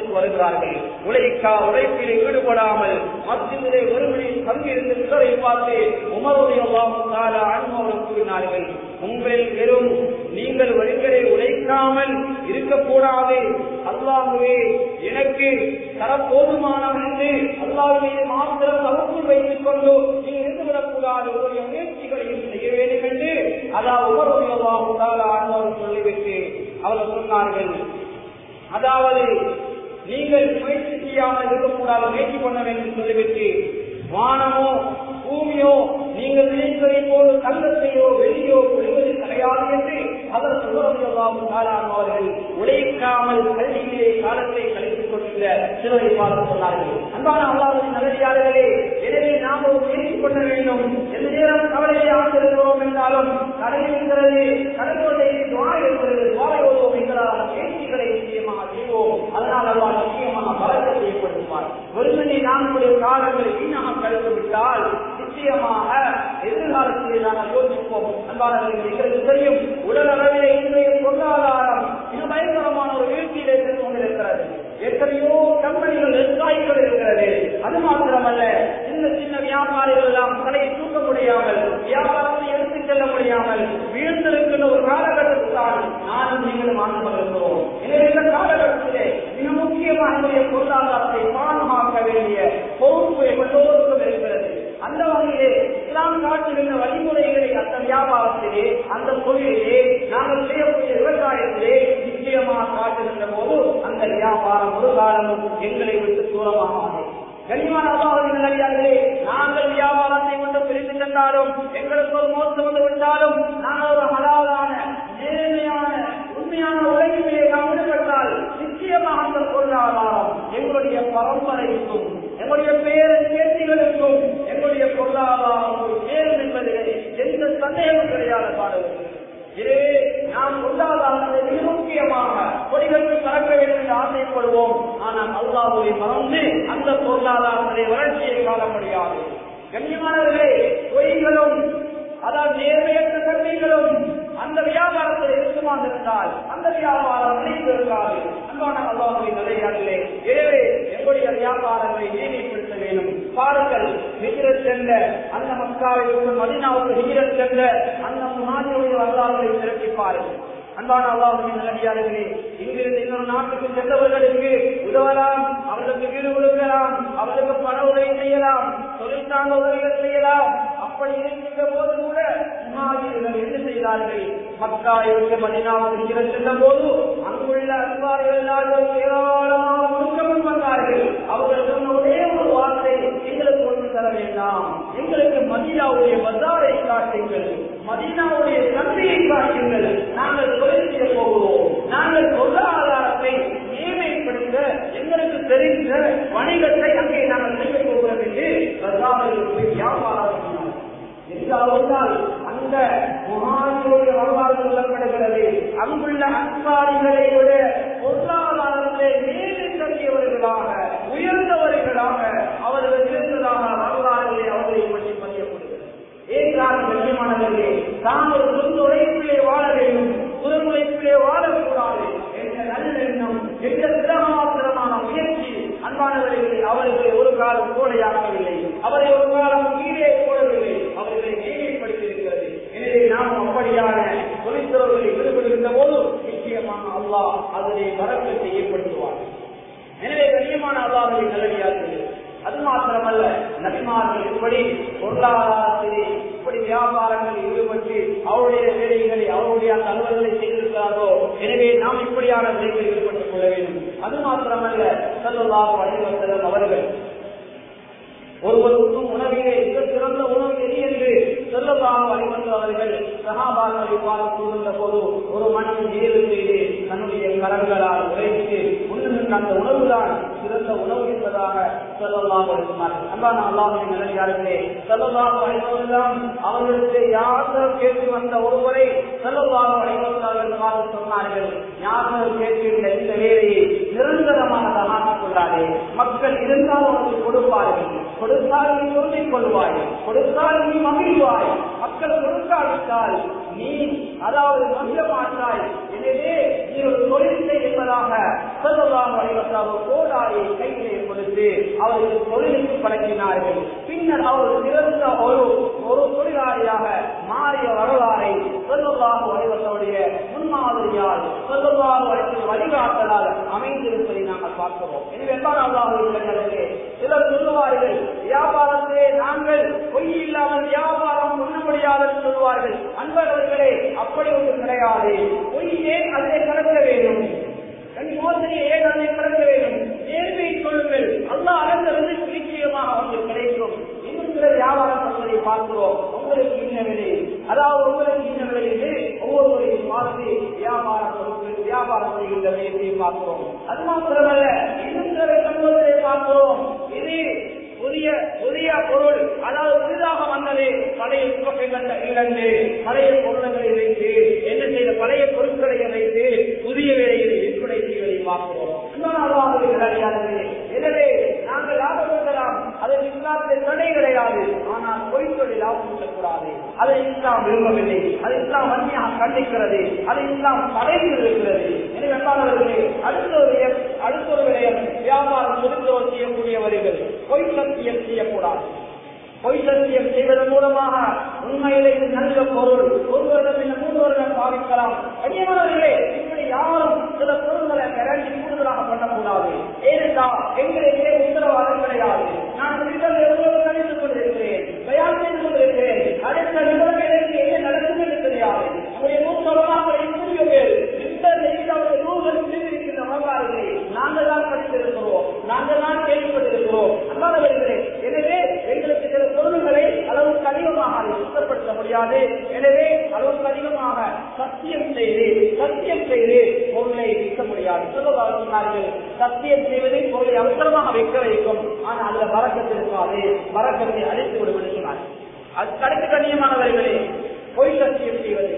Speaker 1: மஸ்ஜிதுக்கு வருகிறார்கள். உழைக்கா உழைப்பிலே ஈடுபடாமல் மஸ்ஜிதிலே ஒருவனை தங்கியிருந்து சிலரை பார்த்து உமர் ரலியல்லாஹு தஆலா அன்ஹு அவர்கள் கூறினார்கள், உங்களில் வெறும் நீங்கள் ஒருவரை உழைக்காமல் இருக்கக்கூடாது, அல்லாஹ்வே எனக்கு தர போதுமானவன் என்று அல்லாஹ்வை மாத்திரம் தவக்குள் வைத்துக் கொண்டு நீங்கள் இருந்துவிடக்கூடாது, உங்களுடைய முயற்சிகளையும் செய்ய வேண்டும் என்று அதாவது உமர் ரலியல்லாஹு தஆலா அன்ஹு அவர்கள் சொல்லிவிட்டு அவர்கள் சொன்னார்கள், அதாவது நீங்கள் முயற்சி செய்யாமல் இருக்கக்கூடாது, முயற்சி பண்ண வேண்டும் சொல்லிவிட்டு வானமோ பூமியோ நீங்கள் நினைப்பதை போல் தங்கத்தையோ வெளியோ பொழிவது கிடையாது என்று அவர் அவர்கள் உழைக்காமல் கல்வியிலே காலத்தை கழித்துக் கொண்டிருந்த சிலரை பார்த்து சொன்னார்கள். அன்பான அல்லாஹ்வின் நல்லடியார்களே, எனவே நாம் ஒரு முயற்சி பண்ண வேண்டும். எந்த நேரம் கவலையை ஆசிரிக்கிறோம் என்றாலும் கடை இருக்கிறது, கடற்கொண்டை துவா இருக்கிறது, துவாயோடு வைக்கிறார், முயற்சிகளை நிச்சயமாக செய்வோம். அதனால் அல்லாஹ் நிச்சயமாக பலத்தை ஏற்படுத்துவார். ஒருவனை நம்முடைய காலங்களை வீணாக கழித்து விட்டால் நிச்சயமாக எதிர்காலத்தில் நாங்கள் யோசிப்போம். அன்பானவர்கள், எங்களுக்கு தெரியும் உடல் அளவிலே இன்றைய பொருளாதாரம் மிக பயங்கரமான ஒரு வீழ்ச்சியிலே சென்று கொண்டிருக்கிறது. எத்தனையோ கம்பெனிகள் விவசாயிகள் இருக்கிறது. அது மாத்திரமல்ல, சின்ன சின்ன வியாபாரிகள் எல்லாம் கடையை தூக்க முடியாமல், வியாபாரத்தை எடுத்துச் செல்ல முடியாமல் வீழ்ந்திருக்கின்ற ஒரு காலகட்டத்தில் தான் நானும் நீங்களும் ஆண்டு கொண்டிருக்கிறோம். எனவே இந்த காலகட்டத்திலே மிக முக்கியமான பொருளாதாரத்தை பாதுகாக்க வேண்டிய பொறுப்பு எல்லோருக்கும் இருக்கிறது. அந்த வகையிலே இஸ்லாம் காட்டுகின்ற வழிமுறைகளை அந்த வியாபாரத்திலே, அந்த தொழிலே, நாங்கள் செய்யக்கூடிய விவசாயத்திலே நிச்சயமாக காட்டுகின்ற போது அந்த வியாபாரம் ஒரு காலமும் எங்களை விட்டு தூரமாக கனிமான அல்லாஹ்வின் நல்லடியார்களே, நாங்கள் வியாபாரத்தை கொண்டு பிரித்து சென்றாலும் எங்களுக்கு ஒரு மோசம் வந்து விட்டாலும் நாங்கள் ஒரு ஹலாலான நேர்மையான உண்மையான உழைப்பிலே நாம் ஈடுபட்டால் நிச்சயமாக அந்த பொருளாதாரம் எங்களுடைய பரம்பரைக்கும் எங்களுடைய பேர சேர்த்திகளுக்கும் எங்களுடைய பொருளாதாரம் சேரும் என்பதிலே எந்த சந்தேகம் கிடையாது பாடுகிறது. எனவே நாம் பொருளாதாரத்தை மிக முக்கியமாக கொடிகளுக்கு பறக்க வேண்டும் என்று ஆசைப்படுவோம். ஆனால் அல்லாஹ்வை மறந்து அந்த பொருளாதாரத்திலே வளர்ச்சியை காண முடியாது. கண்ணியமானவர்களே, பொய்களும் அதாவது நேர்மையற்ற தன்மைகளும் அந்த வியாபாரத்தில் இருக்குமாந்திருந்தால் அந்த வியாபாரம் நிலைத்திருக்காது. அன்பான அல்லாஹ்வின் நல்லடியார்களே, எனவே எங்களுடைய வியாபாரங்களை நீதிப்படுத்த வேண்டும். பாருங்கள், ஹிஜ்ரத் சென்ற அந்த மக்காவிற்கு மதீனாவுக்கு ஹிஜ்ரத் சென்ற அந்த முஹாஜிருடைய வரலாறுகளை திரட்டி பாருங்கள். அன்பான அல்லாஹ்வின் நல்லடியார்களே, இங்கிருந்து இன்னொரு நாட்டுக்கு சென்றவர்களுக்கு உதவலாம், அவர்களுக்கு வீடு கொடுக்கலாம், அவர்களுக்கு பண உதவி செய்யலாம், தொழிற்சார்ந்த உதவிகள் செய்யலாம். அப்படி இருக்கின்ற போது கூட முஹாஜிர்கள் என்ன செய்தார்கள்? மக்காவிற்கு மதீனாவுக்கு ஹிஜ்ரத் சென்ற போது அங்குள்ள அன்சாரிகள் எல்லாரும் ஏராளமாக முழுக்க வந்தார்கள். அவர்கள் சொன்ன ஒரே ஒரு வார்த்தை, எங்களுக்கு ஒன்று தர வேண்டாம், எங்களுக்கு மதீனாவுடைய பஜாரை காட்டுங்கள், மதீனாவுடைய சந்தையை காட்டுங்கள், நாங்கள் தொழில் செய்ய போகிறோம், நாங்கள் பொருளாதாரத்தை நியமிப்படுத்த எங்களுக்கு தெரிந்த வணிகத்தை அங்கே நாங்கள் செய்ய போகிறோம் என்று பஜாருக்கு வியாபாரம் என்றால் அந்த முஹாஜிருடைய வரலாறு சொல்லப்படுகிறது. அங்குள்ள அன்சாரிகளை விட பொருளாதாரத்தை மேலே தங்கியவர்களாக உயர்ந்தவர்களாக அவர்கள் இருந்ததாக வரலாறுகளை அவர்களை பற்றி பதியப்படுகிறது. ஏற்கான கண்ணியமானவர்களே, தான் ஒரு சொந்த உழைப்பிலே வாழ வேண்டும், புது உழைப்பிலே வாழக்கூடாது என்ற நல்லெண்ணம், என்ற திறமாத்திரமான முயற்சி அன்பானவர்களை அவர்களை ஒரு காலம் கோடையாக்கவில்லை, அவரை ஒரு காலம் கீழே போடவில்லை, அவர்களை மேம்படுத்தியிருக்கிறது. எனவே நாம் அப்படியான தொழிற்துறைகளில் ஈடுபடுகின்ற போது நிச்சயமாக அல்லாஹ் அதனை வரக்கத்தை ஏற்படுத்துவார். எனவே கண்ணியமான அல்லாஹ்வின் நல்லடியார்களே, அது மாத்திரமல்ல, நபிமார்கள் இப்படி பொருளாதாரத்திலே இப்படி வியாபாரங்களில் ஈடுபட்டு அவருடைய வேலைகளை அவருடைய அந்த அலுவல்களை செய்திருக்கிறார்களோ, எனவே நாம் இப்படியான வேலைகளில் ஈடுபட்டுக் கொள்ள வேண்டும். அது மாத்திரமல்ல, ஸல்லல்லாஹு அலைஹி வஸல்லம் அவர்கள் ஒருவருக்கும் உணவிலே மிக சிறந்த உணவு எது என்று ஸல்லல்லாஹு அலைஹி வஸல்லம் அவர்கள் சஹாபாக்களை பார்த்து கூறுகின்ற போது ஒரு மனிதன் ஏழு செய்து தன்னுடைய கரங்களால் உழைத்து உண்ணுகின்ற அந்த உணவுதான் சிறந்த உணவு என்பதாக ஸல்லல்லாஹு அலைஹி வஸல்லம். அன்பான அல்லாஹ்வின் நல்லடியார்களே, ஸல்லல்லாஹு அலைஹி வஸல்லம் அவர்களுக்கு யாசர் கேட்டு வந்த ஒருவரை ஸல்லல்லாஹு அலைஹி வஸல்லம் அவர்கள் பார்த்து சொன்னார்கள், யாசர் கேட்கின்ற இந்த வேலையை நிரந்தரமானதாக ஆக்கிக் கொள்ளாதே, மக்கள் இருந்தால் அவர்கள் கொடுப்பார்கள், கொடுத்தால் நீ சொல்லிக் கொள்வாய், கொடுத்தால் நீ மகிழ்வாய், மக்கள் கொடுக்காவிட்டால் நீ அதாவது மகிழ மாட்டாய். எனவே நீ ஒரு தொழில் என்பதாக ஸல்லல்லாஹு ஸல்லல்லாஹு அலைஹி வஸல்லம் கோடாயை கையிலே கொடுத்து அவர்கள் தொழிலுக்கு பழக்கினார்கள். பின்னர் அவர்கள் சிறந்த ஒரு ஒரு தொழிலாளியாக மாறிய வரலாறை ஸல்லல்லாஹு அலைஹி வஸல்லுடைய முன்மாதிரியால் ஸல்லல்லாஹு அலைஹி வஸல்லம் வழிகாட்டலால் அமைந்திருப்பதை நாங்கள் பார்க்கிறோம். எனவே அல்லாஹ்வுடைய சிலர் சொல்லுவார்கள், வியாபாரத்திலே நாங்கள் பொய் இல்லாமல் வியாபாரம் பண்ண முடியாது என்று சொல்வார்கள். அன்பர்களே, அப்படி ஒன்று கிடையாது. பொய்யே அதை கலக்க வேண்டும், மோசடியை ஏன் அதை கலக்க வேண்டும், நேர்மையை சொல்லுங்கள். அல்லாஹ் அலந்தது நிச்சயமாக அவங்களுக்கு கிடைக்கும். இன்னும் சில வியாபாரம் பண்ணுவதை பார்க்கிறோம். உங்களுக்கு இன்ன விலை, அதாவது உங்களுக்கு இன்ன விலையிலே ஒவ்வொருவரையும் பார்த்து வியாபாரம் வியாபாரம் செய்கின்ற விலையை பார்க்கிறோம். அது மாத்திரமல்ல, இன்னும் சில சம்பவத்தை பார்க்கிறோம். இது புதிய புதிய பொருள், அதாவது புதிதாக வந்தது, பழைய உற்பத்திகள் இழந்து பழைய பொருள்களை வைத்து என்ன செய்த பழைய பொருட்களை வைத்து புதிய வேலையில் விற்பனை செய்வதை பார்க்கிறோம். எனவே நாங்கள் லாபம் பெறலாம், அதில் இஸ்லாத்தில் தடை கிடையாது. ஆனால் பொய் தொழில் லாபம் பெறக்கூடாது. அதை இஸ்லாம் விரும்பவில்லை, அதை இஸ்லாம் வன்மையாக கண்டிக்கிறது, அதை இஸ்லாம் தடையில் இருக்கிறது. எனவே வெப்பாளர்களே, அடுத்த ஒரு அடுத்த ஒரு விடயம், வியாபாரம் சுருக்கம் செய்யக்கூடியவர்கள் பொய் சத்தியம் செய்யக்கூடாது. பொய் சத்தியம் செய்வதன் மூலமாக உண்மையிலே நல்ல பொருள் ஒரு வருடம் மூன்று வருடம் பாதிக்கலாம். கண்ணியமானவர்களே, இப்படி யாரும் சில பொருள்களை கரண்டி கூடுதலாக பண்ணக்கூடாது. ஏனென்றால் எங்களுக்கு உத்தரவாதம் கிடையாது. நான் வீட்டில் எவ்வளவு கணித்துக் கொண்டிருக்கிறேன், தயார் செய்து கொண்டிருக்கிறேன். அடுத்த நிபந்தனைகளுக்கு என்ன நடக்கும் என்று தெரியாது. நம்முடைய மூத்தமாக எத்தனையோ பேர் நூல்கள் பிரிந்திருக்கின்ற வரலாறுகளை நாங்கள் தான் படித்திருக்கிறோம், நாங்கள் தான் கேள்விப்பட்டிருக்கிறோம். அல்லாதவர்களே, எனவே எங்களுக்கு சில பொருள்களை அளவுக்கு அதிகமாக சுத்தப்படுத்த முடியாது. எனவே அளவுக்கு அதிகமாக சத்தியம் செய்து சத்தியம் செய்து பொருளை விற்க முடியாது. சொன்னார்கள், சத்தியம் செய்வதை பொருளை அவசரமாக வைக்க வைக்கும், ஆனால் அதுல வரக்கத்தில் இருக்காது, வரக்கத்தை அழித்து விடுவிடுகிறார். அது கருத்து கண்ணியமானவர்களே, பொய் சத்தியம் செய்வது,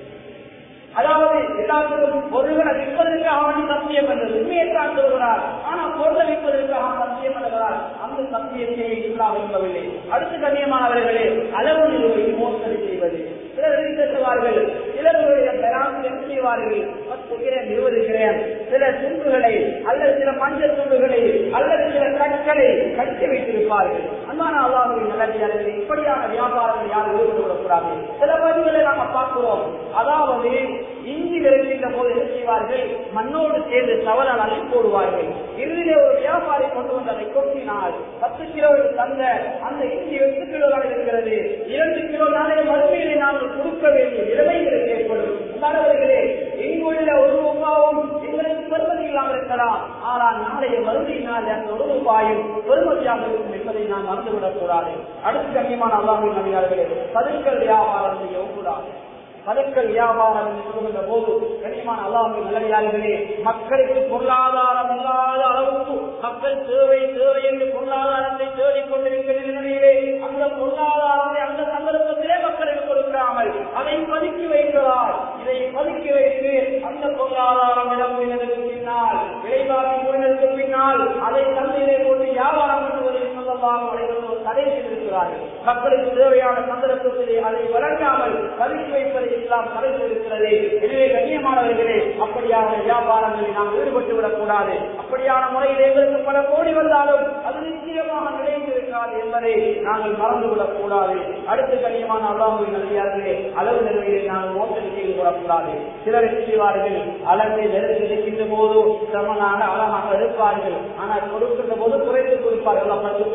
Speaker 1: அதாவது எல்லாத்திலும் பொருள்களை விற்பதற்காக அவன் சத்தியம் என்றது உண்மையைத்தான் சொல்கிறார். ஆனால் பொருளை விற்பதற்காக சத்தியம் பண்ணுகிறார். அந்த சத்தியத்தை இஸ்லாம் விரும்பவில்லை. அடுத்து கண்ணியமானவர்களே, அளவு நிறுவனம் மோசடி செய்வது. சிலர் எழுதிவார்கள், சிலருடைய பெறாமல் செய்வார்கள். பத்து கிராம் இருபது கிராம் சில துண்டுகளை அல்லது சில மஞ்சள் துண்டுகளை அல்லது சில கற்களை கட்டி வைத்திருப்பார்கள். அன்பான அல்லாஹ்வின் நல்லடியார்களே, இப்படியான வியாபாரங்கள் யாரும் ஈடுபடக்கூடாது. சில பதிவுகளை நாம் பார்க்கிறோம். அதாவது இஞ்சி விரைகின்ற போது என்ன செய்வார்கள், மண்ணோடு சேர்ந்து தவறால் அள்ளி போடுவார்கள். இறுதியிலே ஒரு வியாபாரி கொண்டு வந்து அதை கொட்டினால் பத்து கிலோ தந்த அந்த இஞ்சி எட்டு கிலோ இருக்கிறது, இரண்டு கிலோ நாளைய மறுமையிலே நாங்கள் கொடுக்க வேண்டிய நிலைமைகளுக்கு ஏற்படும். மாணவர்களே, இங்குள்ள ஒரு ரூபாவும் எங்களுக்கு பெருமதி இல்லாமல் இருக்கலாம், ஆனால் நாளைய மறுமையினால் அந்த ஒரு ரூபாயும் பெருமதியாக இருக்கும் என்பதை நாம் மறந்துவிடக் கூடாது. அடுத்த கண்ணியமான அல்லாஹ்வின் நபியார்களே, பதுக்கல் வியாபாரம் செய்யவும் கூடாது. பதுக்கல் வியாபாரம் என்று சொல்கின்ற போது கண்ணியமான அல்லாஹ்வின் நல்லடியார்களே, மக்களுக்கு பொருளாதாரம் இல்லாத அளவுக்கு மக்கள் தேவை தேவை என்று பொருளாதாரத்தை தேடிக் கொண்டிருக்கிற நிலையிலே அந்த பொருளாதாரத்தை அந்த சந்தர்ப்பத்திலே மக்களுக்கு கொடுக்காமல் அதை பதுக்கி வைக்கிறார். இதை பதுக்கி வைத்து அந்த பொருளாதாரம் இடம்பெறுவதற்கு பின்னால் விலைவாசி கூறினதற்கு பின்னால் அதை சந்தையிலே போட்டு வியாபாரம் பண்ணுவதை சொல்லலாம் தடை செய்திருக்கிறார்கள். மக்களுக்கு தேவையான சந்தர்ப்பத்திலே அதை வழங்காமல் பதுக்கி வைப்பதை இஸ்லாம் தடை செய்திருக்கிறது. எனவே கண்ணியமானவர்களே, அப்படியான வியாபாரங்களில் நாம் ஈடுபட்டு விடக் கூடாது. அப்படியான முறையில் எங்களுக்கு பல கோடி வந்தாலும் அது நிச்சயமாக நிலைத்திருக்காது என்பதை நாங்கள் மறந்துவிடக் கூடாது. அடுத்து கண்ணியமான அல்லாஹ்வின் நல்லடியார்களே, அளவு நிலையை நாங்கள் மோசடி செய்து கொள்ளக்கூடாது. சிலர் செய்வார்கள், அளவை நெருங்கி இருக்கின்ற போது சமனாக அழகாக இருப்பார்கள், ஆனால் கொடுக்கின்ற போது குறைத்து கொடுப்பார்கள்.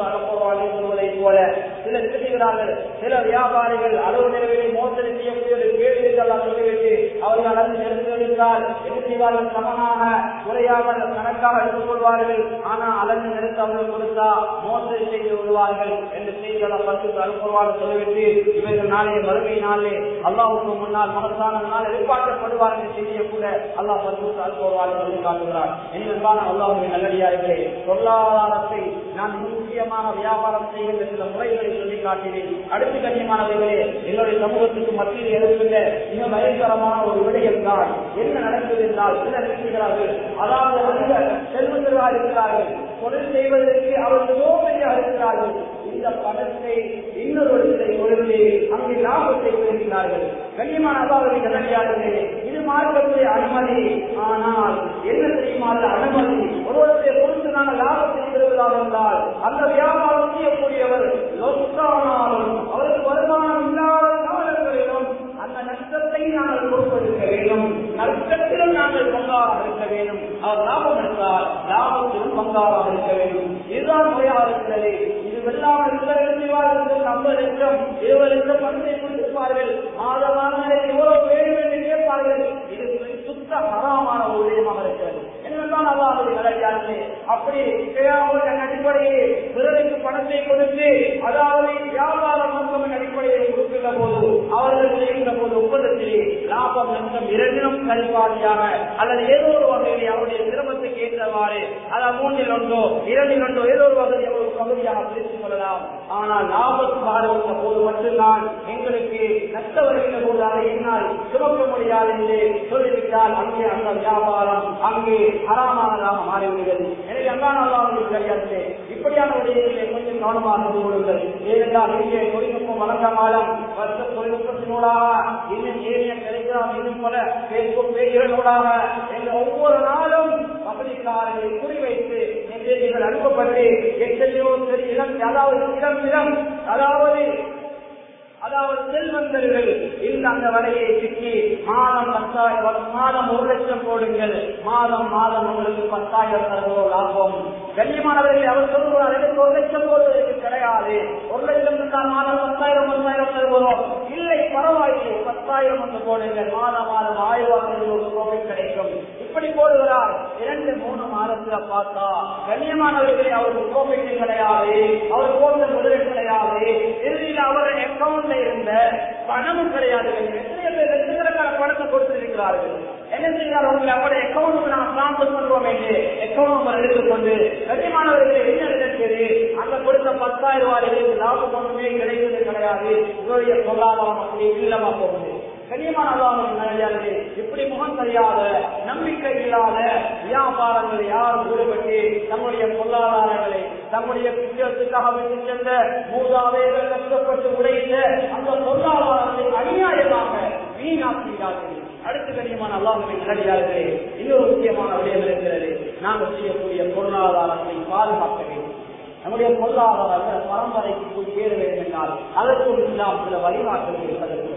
Speaker 1: சொல்வதை போல சிலர் செய்கிறார்கள். சில வியாபாரிகள் அளவு நிலையை மோசடி செய்யக்கூடிய சொல்லிவிட்டு அவர்கள் அளந்து நிறுத்திவிட்டால் என்ன செய்வார்கள், சமனாக குறையாமல் கணக்காக எடுத்துக் கொள்வார்கள். ஆனால் அளந்து நிறுத்த அவர்கள் கொடுத்தா மோசடி செய்து விடுவார்கள் என்று செய்தியாளர் பத்து அனுப்புவார்கள் சொல்லிவிட்டு இவர்கள் நாளைய வறுமை நாளே அல்லாஹ்வுக்கு முன்னால் மகத்தான நாள் எதிர்பார்க்கப்படுவார்கள் செய்திய கூட அல்லாஹ் பத்து அனுப்புவார்கள் சொல்லி காட்டுகிறார். என்பதான அல்லாஹ்வின் நல்லடியார்களே, பொருளாதாரத்தை நான் முக்கியமான வியாபாரம் செய்கின்ற சில முறைகளை சொல்லி காட்டினேன். அடுத்து கண்ணியமானவர்களே, என்னுடைய சமூகத்துக்கு மத்தியில் இருக்கின்ற மிக பயங்கரமான ஒரு விடயம் தான் என்ன நடக்குது என்றால், சிலர் இருக்கிறார்கள், அதாவது அதிக செல்வந்தர்களாக இருக்கிறார்கள், தொழில் செய்வதற்கு அவர்கள் சோதனையாக இருக்கிறார்கள். இந்த பணத்தை இன்னொரு இடத்தை கொடுத்து அங்கு லாபத்தை பெறுகிறார்கள். கண்ணியமான அல்லாஹ்வின் நல்லடியார்களே, இது மார்க்கத்துடைய அனுமதி. ஆனால் என்ன தெரியுமா அல்ல அனுமதி. ஒருவருடைய பொறுத்து நாங்கள் லாபத்தை பெறுவதாக இருந்தால் அந்த வியாபாரம் செய்யக்கூடியவர் லொஸ்டானாலும் அவருக்கு வருமானம் இல்லாத காலங்களிலும் அந்த நஷ்டத்தை நாங்கள் பொறுப்பெடுக்க வேண்டும். நஷ்டத்திலும் நாங்கள் பங்காக இருக்க வேண்டும். அவர் லாபம் எடுத்தால் லாபத்திலும் பங்காக இருக்க வேண்டும். இதுதான் முறையாக இருக்கிறது. இது வெள்ளாமல் செய்வார்கள். ஐம்பது லட்சம் இருபது லட்சம் பணத்தை கொடுத்திருப்பார்கள். மாதமாக எவ்வளவு வேண்டும் என்று கேட்பார்கள். இது சுத்த ஹராமான ஒரு விடயமாக இருக்கிறது. என்னதான் அல்லாஹ்வுடைய நல்லடியார்களே, அப்படி கியாமத்தின் அடிப்படையே பிறருக்கு பணத்தை கொடுத்து அதாவது வியாபார நோக்கத்தின் அடிப்படையில் கொடுக்கின்ற போது அவர்கள் செய்கின்ற போது ஒப்பந்தத்திலே லாபம் நஷ்டம் இரண்டிலும் சரிபாதியாக அல்லது ஏதோ ஒரு வகையிலே அவருடைய சிரமத்துக்கு ஏற்றவாறு அதாவது மூன்றில் ஒன்றோ இரண்டில் ஒன்றோ ஏதோ ஒரு வகையை ஒரு பகுதியாக பிரித்துக் கொள்ளலாம். ஆனால் லாபம் பாடுகின்ற போது மட்டும்தான் எங்களுக்கு நஷ்ட வருகின்ற போது அதை என்னால் சுமக்க முடியாது என்று சொல்லிவிட்டால் அங்கே அந்த வியாபாரம் அங்கே ஹராமானதாக மாறிவிடுகிறது. எனவே அங்கான அல்லாஹ்வுடைய நல்லடியார்களே, இப்படியான விடயங்களை கொஞ்சம் கவனமாக இருந்து கொள்ளுங்கள். ஏனென்றால் இங்கே தொழில்நுட்பம் வளர்ந்த காலம் வருஷ தொழில்நுட்பத்தினூடாக இன்னும் ஏரிய டெலிகிராம் இன்னும் பல பேஸ்புக் பேஜுகளூடாக எங்கள் ஒவ்வொரு நாளும் வசதிக்காரர்களை குறிவைத்து செய்திகள் அனுப்பப்பட்டு எத்தனையோ சரி இடம் அதாவது இடம் இடம் அதாவது அதாவது செல்வந்தர்கள் இந்த அந்த வரையை சிக்கி மாதம் பத்தாயிரம் மாதம் ஒரு லட்சம் போடுங்கள், மாதம் மாதம் உங்களுக்கு பத்தாயிரம் தருவோம் லாபம். கண்ணியமானவர்கள் அவர் சொல்லுவார், எனக்கு ஒரு லட்சம் போடுவதற்கு கிடையாது, ஒரு லட்சம் இருந்தால் மாதம் பத்தாயிரம் பத்தாயிரம் தருவோம். இல்லை பரவாயில்லை, பத்தாயிரம் வந்து போடுங்கள், மாதம் மாதம் ஆயிரம் ஒரு ப்ராஃபிட் கிடைக்கும். இப்படி போடுகிறார். இரண்டு மூணு மாதத்துல பார்த்தா கண்ணியமானவர்களை அவருக்கு ப்ராஃபிட் கிடையாது, அவர் போட்ட முதலீடு கிடையாது, இறுதியில் அவர் அக்கௌண்ட் இருந்த பணமும் கிடையாது. எத்தனை பேர் லட்சக்கணக்கான பணத்தை கொடுத்திருக்கிறார்கள். என்ன செய்யறாரு, உங்களை அவருடைய அக்கௌண்ட் நாம் டிரான்ஸ்பர் பண்றோம் என்று அக்கௌண்ட் நம்பர் எடுத்துக்கொண்டு கண்ணியமானவர்களை என்ன நினைக்கிறது, அங்க கொடுத்த பத்தாயிரம் ரூபாய்க்கு லாபம் ஒன்றுமே கிடைக்கிறது கிடையாது. இவருடைய பொருளாதாரம் அப்படி இல்லமா போகுது. கண்ணியமான அல்லாஹ்வுடைய இப்படி முகம் தெரியாத நம்பிக்கை இல்லாத வியாபாரங்களை யாரும் ஈடுபட்டு தம்முடைய பொருளாதாரங்களை தம்முடைய பிச்சத்துக்காக விட்டு சென்ற மூதாதையர்கள் கஷ்டப்பட்டு உடைத்த அந்த பொருளாதாரத்தை அநியாயமாக வீணாக்கிறார்கள். அடுத்து கண்ணியமான அல்லாஹ்வுடைய நல்லடியார்களே, இன்னொரு முக்கியமான விடயம் இருக்கிறது. நாங்கள் செய்யக்கூடிய பொருளாதாரத்தை பாதுகாக்க வேண்டும். நம்முடைய பொருளாதார பரம்பரைக்கு போய் சேர வேண்டும் என்றால் அதற்கும் இல்லாம சில வழிகாட்டுகள் இருப்பதற்கு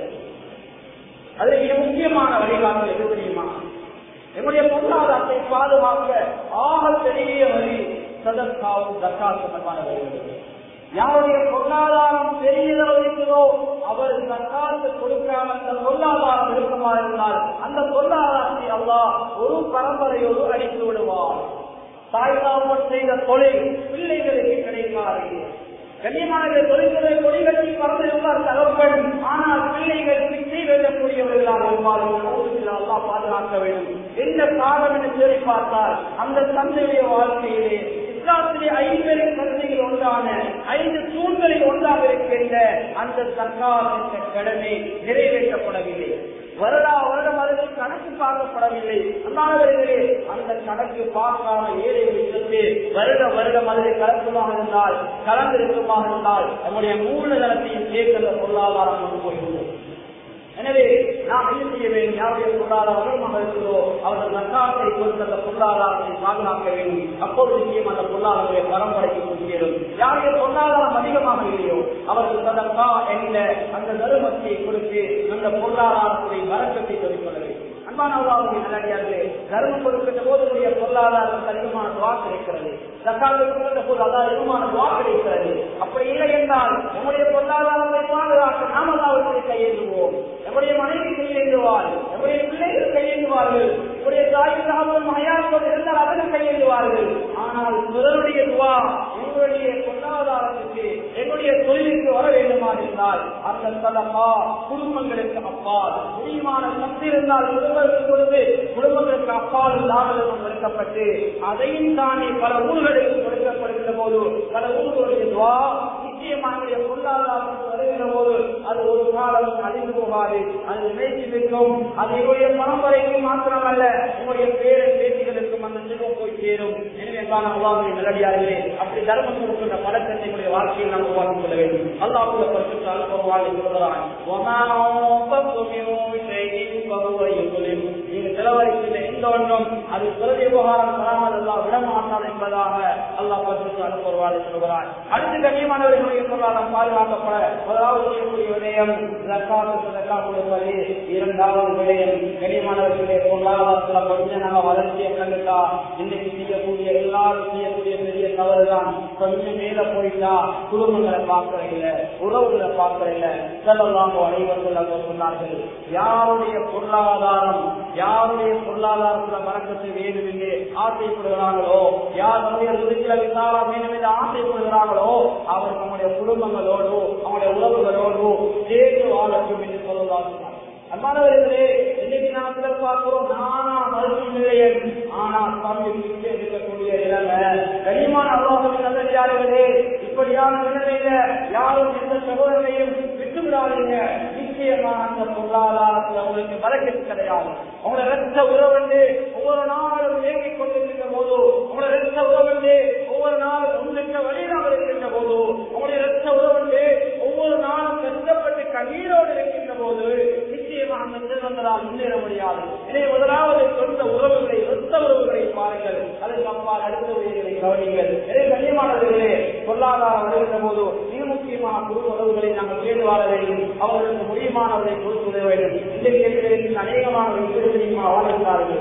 Speaker 1: அது மிக முக்கியமான வழிகாட்டல் எது தெரியுமா? நம்முடைய பொருளாதாரத்தை பாதுகாக்க ஆக பெரிய வழி சதக்காவும் ஜக்காத் சம்பந்தமான வழிகள். யாருடைய பொருளாதாரம் பெரியதோ இருக்கிறதோ அவர் ஜக்காத்து கொடுக்காம அந்த பொருளாதாரம் இருக்குமா இருந்தால் அந்த பொருளாதாரத்தை அல்லாஹ் ஒரு பரம்பரையோடு அடித்து விடுவார். தாய்தாபம் செய்த தொழில் பிள்ளைகளுக்கு கிடைக்காது. கண்ணியமான தொழில்துறை கொடிகட்டி பறந்திருப்பார் தகப்பன், ஆனால் பிள்ளைகள் பிச்சை வெல்லக்கூடியவர்களாக இருப்பார்கள். பாதுகாக்க வேண்டும். எந்த காலம் என்று சொல்லி பார்த்தால் அந்த தந்தையுடைய வாழ்க்கையிலே இஸ்லாத்திலே ஐம்பெரும் கருணைகள் ஒன்றான ஐந்து தூண்களில் ஒன்றாக இருக்கின்ற அந்த சர்க்கார் என்ற கடமை நிறைவேற்றப்படவில்லை. வருடா வருடம் அதற்கு கணக்கு பார்க்கப்படவில்லை. அல்லாதவர்களே, அந்த கணக்கு பார்க்காம ஏழைகளுக்கு வருட வருடம் அதனை கலக்குமாக இருந்தால் கலந்திருக்குமாக இருந்தால் நம்முடைய மூலதனத்தையும் சேர்க்கிற பொருளாதாரம் கொண்டு போய்விடும். எனவே நாம் என்ன செய்ய வேண்டும்? யாருடைய பொருளாதாரம் இருக்கிறதோ அவர்கள் ஜக்காத்தை கொடுத்த அந்த பொருளாதாரத்தை பாதுகாக்க வேண்டும். அப்போது நிச்சயம் அந்த பொருளாதார பரம்பரைக்கு கொண்டு யாருடைய பொருளாதாரம் அதிகமாக இல்லையோ அவர்கள் சதக்கா என்ற அந்த தருமத்தை கொடுத்து அந்த பொருளாதாரத்தை வரக்கத்தை சொல்லிக்கொள்ள வேண்டும். அன்பானவர்களுடைய நல்லடியார்களே, தர்மம் கொடுக்கின்ற போது பொருளாதாரம் அதிகமான துவா கிடைக்கிறது. ஜக்காத் கொடுக்கின்ற போது அதாவது அதிகமான துவா கிடைக்கிறது. அப்படி இல்லை என்றால் நம்முடைய பொருளாதாரத்தை பாதுகாக்க நாம் அல்லாஹ்வை கையேந்துவோம். நம்முடைய மனைவி கையேந்துவார், நம்முடைய பிள்ளைகள் கையேந்துவார்கள், நம்முடைய தாய் சாபம் மயாசோடு இருந்தால் அவர்கள் கையேந்துவார்கள். ஆனால் பிறருடைய துவா எங்களுடைய பொருளாதாரத்துக்கு எங்களுடைய தொழிலுக்கு வர வேண்டுமா இருந்தால் அந்த சதகா குடும்பங்களுக்கு அப்பால் முடியுமான சக்தி இருந்தால் குடும்பத்துக்கு கொடுத்து குடும்பங்களுக்கு அப்பால் தாமதம் கொடுக்கப்பட்டு அதையும் தானே பல ஊர்களுக்கு கொடுக்கப்படுகிற போது பல ஊர்களுடைய துவா நிச்சயமாக பொருளாதாரம் வருகிற போது அது ஒரு காலம் அழிந்து போகாது. அது நினைத்து வைக்கும். அது என்னுடைய பரம்பரைக்கு மாத்திரமல்ல உங்களுடைய பேரை பேட்டிகளுக்கும் அந்த செல்வம் போய் சேரும். எனவே அல்லாஹ்வுடைய நல்லடியார்களே, அப்படி தர்மம் கொடுக்கின்ற பழக்கத்தை என்னுடைய வாழ்க்கையில் நாம் உருவாக்கிக் கொள்ள வேண்டும். அல்லாஹ் பரிசுத்த அல் குர்ஆனில் சொல்கிறான், வமா அன்ஃபக்தும் மின் ஷைஇன் ஃபஹுவ யுக்லிம். நீங்கள் செலவழிக்கின்ற எந்த ஒன்றும் அது பிரதி விவகாரம் தராமல் அல்லா விடமாட்டான் என்பதாக அல்லாஹ் பரிசுத்த அனுப்புவாரை சொல்கிறார். அடுத்து கண்ணியமானவர்களுடைய பொருளாதாரம் பாதுகாக்கப்பட முதலாவது செய்யக்கூடிய விடயம் ஜக்காத்து சதக்கா கொடுப்பது. இரண்டாவது விடயம் கண்ணியமானவர்களுடைய பொருளாதாரத்துல கொஞ்சம் நாங்க வளர்ச்சியை கண்டுட்டா இன்னைக்கு செய்யக்கூடிய எல்லாரும் செய்யக்கூடிய பெரிய தவறுதான். கொஞ்சம் மேல போயிட்டா குடும்பங்களை பார்க்கற இல்ல, உறவுகளை பார்க்கற இல்ல. செல்லலாம் அனைவர்கள் அங்க சொன்னார்கள், யாருடைய பொருளாதாரம் யாருடைய பொருளாதாரத்துல வழக்கத்தை வேண்டும் என்று ஆசைப்படுகிறார்களோ, யாருடைய ருதிகளை விசாரா வேண்டும் என்று ஆசைப்படுகிறார்களோ அவர் நம்முடைய குடும்பங்களோடு அவங்களுடைய உறவுகளோடு சேர்ந்து வாழட்டும் என்று சொல்லலாம். அன்பானவர்களே, இன்னைக்கு நாம் சிலர் பார்க்கிறோம், நானா மருத்துவ நிலையம் ஆனா தம்பி பிச்சை இருக்கக்கூடிய நிலைமை. கனிமான அல்லாஹ்வின் நல்லடியார்களே, இப்படியான நிலைமையில யாரும் எந்த சகோதரனையும் விட்டு விடாதீங்க. நிச்சயமா அந்த பொருளாதாரத்தில் அவங்களுக்கு பறக்கத்து கிடையாது. அவங்களோட ரத்த உறவு ஒவ்வொரு நாளும் இயங்கிக் கொண்டிருக்கின்ற போது, அவங்களோட ரத்த உறவு ஒவ்வொரு நாளும் முன்னிட்ட வழியாக இருக்கின்ற போது, அவங்களுடைய ரத்த உறவு ஒவ்வொரு நாளும் கஷ்டப்பட்டு கண்ணீரோடு இருக்கின்ற போது நிச்சயமாக அந்த செல்வங்களால் முன்னேற முடியாது. எனவே முதலாவது சொந்த உறவுகளை ரத்த உறவுகளை பாருங்கள், அதற்கு அப்பால் அடுத்த உயிர்களை கவனிங்கள். எனவே கண்ணியமானவர்களே, பொருளாதாரம் வருகின்ற போது மிக முக்கியமான குடும்ப உறவுகளை நாங்கள் கேடு வாழ வேண்டும். அவர்களுக்கு முடியுமானவர்களை கொடுத்து வேண்டும். இந்த கேள்விகளுக்கு அநேகமானவர்கள் தெரியுமா வாழ்கிறார்கள்.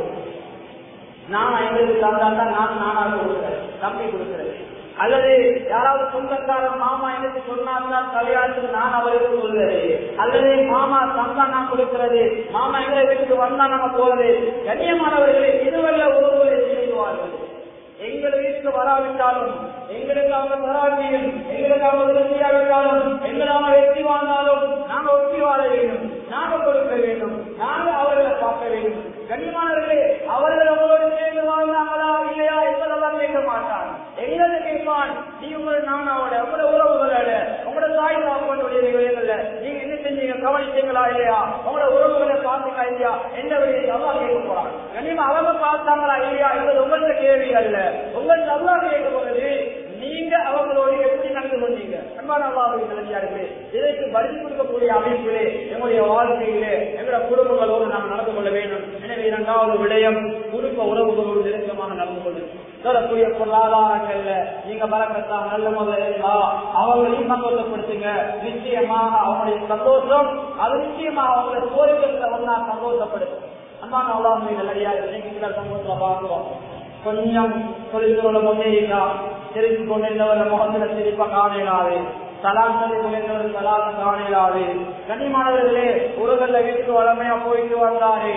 Speaker 1: நான் எங்களுக்கு தந்தால் தான் நான் நானாக கொடுக்கிறேன், தம்பி கொடுக்கிறேன். அல்லது யாராவது சொந்தக்காரர் மாமா எனக்கு சொன்னால்தான் கல்யாணத்துக்கு நான் அவருக்கு சொல்றது, அல்லது மாமா தந்தா நான் கொடுக்கிறது, மாமா எங்களை வீட்டுக்கு வந்தா நம்ம போறது. கண்ணியமானவர்களை இதுவல்ல உறவுகளை செய்வார்கள். எங்கள் வீட்டுக்கு வராவிட்டாலும், எங்களுக்கு அவங்க வராட்டியும், எங்களுக்கு அவங்க உதவியாவிட்டாலும், எங்களை அவங்க வெற்றி வாழ்ந்தாலும் நாங்க ஒட்டி வாழ வேண்டும், நாங்க கொடுக்க வேண்டும், நாங்க அவர்களை பார்க்க வேண்டும். கண்ணியமானவர்களே, அவர்கள் அவங்களோடு சேர்ந்து வாழ்ந்தாங்களா இல்லையா என்பதெல்லாம் கேட்க மாட்டான். எங்களை கேட்பான், நீ உங்களை நானாவோட உங்களோட உறவுகளோட உங்களோட தாய் தாப்பனுடைய விடயங்கள்ல நீங்க என்ன செஞ்சீங்க, கவனிச்சீங்களா இல்லையா, உங்களோட உறவுகளை பார்த்தீங்களா இல்லையா எந்த விடயத்தை அல்லாஹ் கேட்க போறான். கண்ணியமா அவங்க பார்த்தாங்களா இல்லையா என்பது உங்கள்கிட்ட கேள்வி அல்ல, உங்களுக்கு அல்லாஹ் கேட்க போறது நீங்க அவங்களோட எப்படி நடந்து கொண்டீங்க. அன்பான அல்லாஹ்வின் நல்லடியார்களே, இதற்கு பதில் கொடுக்கக்கூடிய அமைப்பிலே எங்களுடைய வாழ்க்கையிலே எங்களுடைய குடும்பங்களோடு நாம் நடந்து கொள்ள வேண்டும். எனவே இரண்டாவது விடயம் குடும்ப உறவுகளோடு நெருக்கமாக நடந்து கொள்ளும். சொல்லக்கூடிய பொருளாதாரங்கள்ல நீங்க பலக்கத்தாக நல்ல முதல்ல இருந்தா அவங்களையும் சந்தோஷப்படுத்துங்க. நிச்சயமாக அவங்களுடைய சந்தோஷம் அது நிச்சயமாக அவங்களை கோரிக்கை ஒன்னா சந்தோஷப்படுத்தும். அன்பான அல்லாஹ்வின் நல்லடியார்களே, சந்தோஷமா பார்க்கிறோம். கொஞ்சம் தொழில்நுட்ப முன்னேறினா தெரிந்து கொண்டிருந்தவர் முகத்துல சிரிப்ப காணலாது, சலாம் சொல்லி கொண்டிருந்தவர் சலாம் காணலாது. கண்ணியமானவர்களே, உறவுகள்ல வீட்டுக்கு வளமையா போயிட்டு வந்தாரு,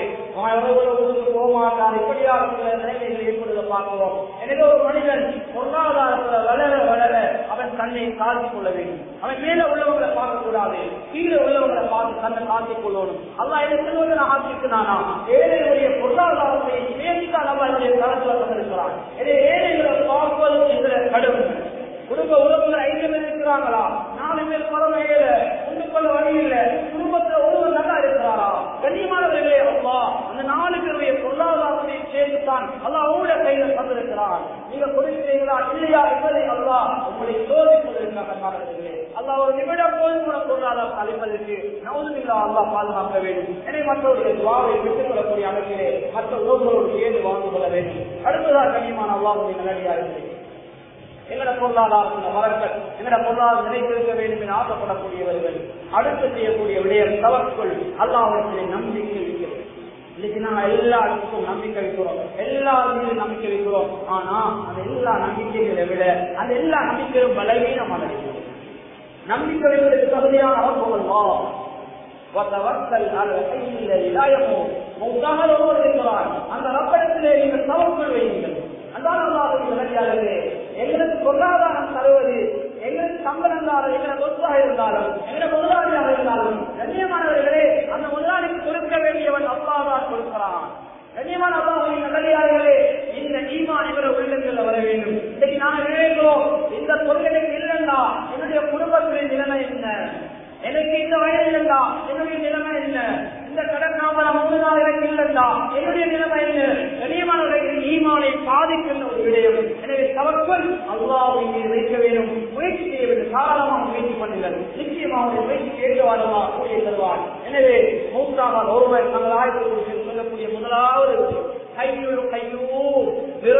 Speaker 1: ஊருக்கு போக மாட்டாரு, இப்படியாக நிலைமைகள் ஏற்படுவதை பார்க்கிறோம். எனவே ஒரு மனிதன் பொருளாதாரத்துல வளர வளர அவன் தன்னை காட்டிக் கொள்ள வேண்டும். அவன் மேல உள்ளவங்களை பார்க்க கூடாது, கீழே உள்ளவங்களை பார்த்து தன்னை காட்டிக் கொள்ளணும். அல்லாஹ் என்ன சொல்வது நான் ஆக்கினானா, ஏழைகளுடைய பொருளாதாரத்தை பேசித்தான் அல்லாஹ் என்னுடைய தரத்துல வந்திருக்கிறான். எனவே ஏழைகளை பார்ப்பது என்ற கடவுள். குடும்ப உறவுகள் ஐந்து பேர் இருக்கிறாங்களா, நாலு பேர் பரமையில கொண்டு கொள்ள வழி இல்லை, குடும்பத்துல ஒருவர் நல்லா இருக்கிறாரா. கண்ணியமானவர்களே, அல்லாஹ் அந்த நாலு பேருடைய பொருளாதாரத்தை சேர்த்துத்தான் அல்லாஹ் அவங்களுடைய கையில தந்திருக்கிறான். நீங்க கொடுக்கிறீங்களா இல்லையா என்பதை அல்லாஹ் உங்களை சோதிப்பதற்காக அல்லாஹ் ஒரு நிமிடம் போது கூட பொருளாதாரம் அளிப்பதற்கு நவுதுபில்லா அல்லாஹ் பாதுகாக்க வேண்டும். எனவே மற்றவருடைய துவாவை விட்டுக் கொள்ளக்கூடிய அமைப்பிலே மற்ற உறவுகளோடு சேர்ந்து வாழ்ந்து கொள்ள வேண்டும். அடுத்ததாக கண்ணியமான அல்லாஹ்வுடைய நல்லடியார்களே, எங்கட பொருளாதாரத்தில் வளர்க்க எங்கட பொருளாதாரம் நிலைத்திருக்க வேண்டும் என ஆசைப்படக்கூடியவர்கள் அடுத்து செய்யக்கூடிய விடயம் தவக்குள் அல்லாஹ்விடத்திலே நம்பிக்கை வைக்கிறது. இன்னைக்கு நாங்க எல்லாருக்கும் நம்பிக்கை வைக்கிறோம், எல்லாருக்கும் நம்பிக்கை வைக்கிறோம். ஆனா அந்த எல்லா நம்பிக்கைகளை விட அந்த எல்லா நம்பிக்கையும் பலவீனமாக இருக்கிறது. நம்பிக்கை வைப்பதற்கு தகுதியான அவர் போகலாம். அந்த ரப்படத்திலே நீங்கள் தவக்குள் வையுங்கள். எங்களுக்கு பொருளாதாரம் தருவது, எங்களுக்கு சம்பளந்தாரம், எங்களுக்கு சொத்தாக இருந்தாலும், எங்களுக்கு முதலாளியாக இருந்தாலும், கண்ணியமானவர்களே அந்த முதலாளிக்கு கொடுக்க வேண்டியவன் அல்லாஹ்தான் கொடுக்கிறான். கண்ணியமான அல்லாஹ்வின் நல்லடியார்களே, இந்த ஈமான் என்ற உள்ளங்கள்ல வர வேண்டும். இன்னைக்கு நான் நினைக்கிறோம், இந்த பொருளுக்கு இல்லைன்னா என்னுடைய குடும்பத்தின் நிலைமை என்ன, எனக்கு இந்த வயது இல்லைண்டா என்னுடைய நிலைமை என்ன, இந்த கடற்காவல மூணு நாள் எனக்கு இல்லைண்டா என்னுடைய நிலைமை என்ன. கண்ணியமானவர்கள் ஈமானை பாதிக்கின்ற ஒரு விடயம். எனவே தவக்குள் அல்லாஹ்வை மீது வைக்க வேண்டும், முயற்சி செய்ய வேண்டும். தாராளமாக முயற்சி பண்ணுங்கள், நிச்சயமாக முயற்சி கேட்டு வாழ்வா கூடிய தருவார். எனவே மூன்றாவது ஒருவர் தங்கள் ஆய்வு சொல்லக்கூடிய முதலாவது கை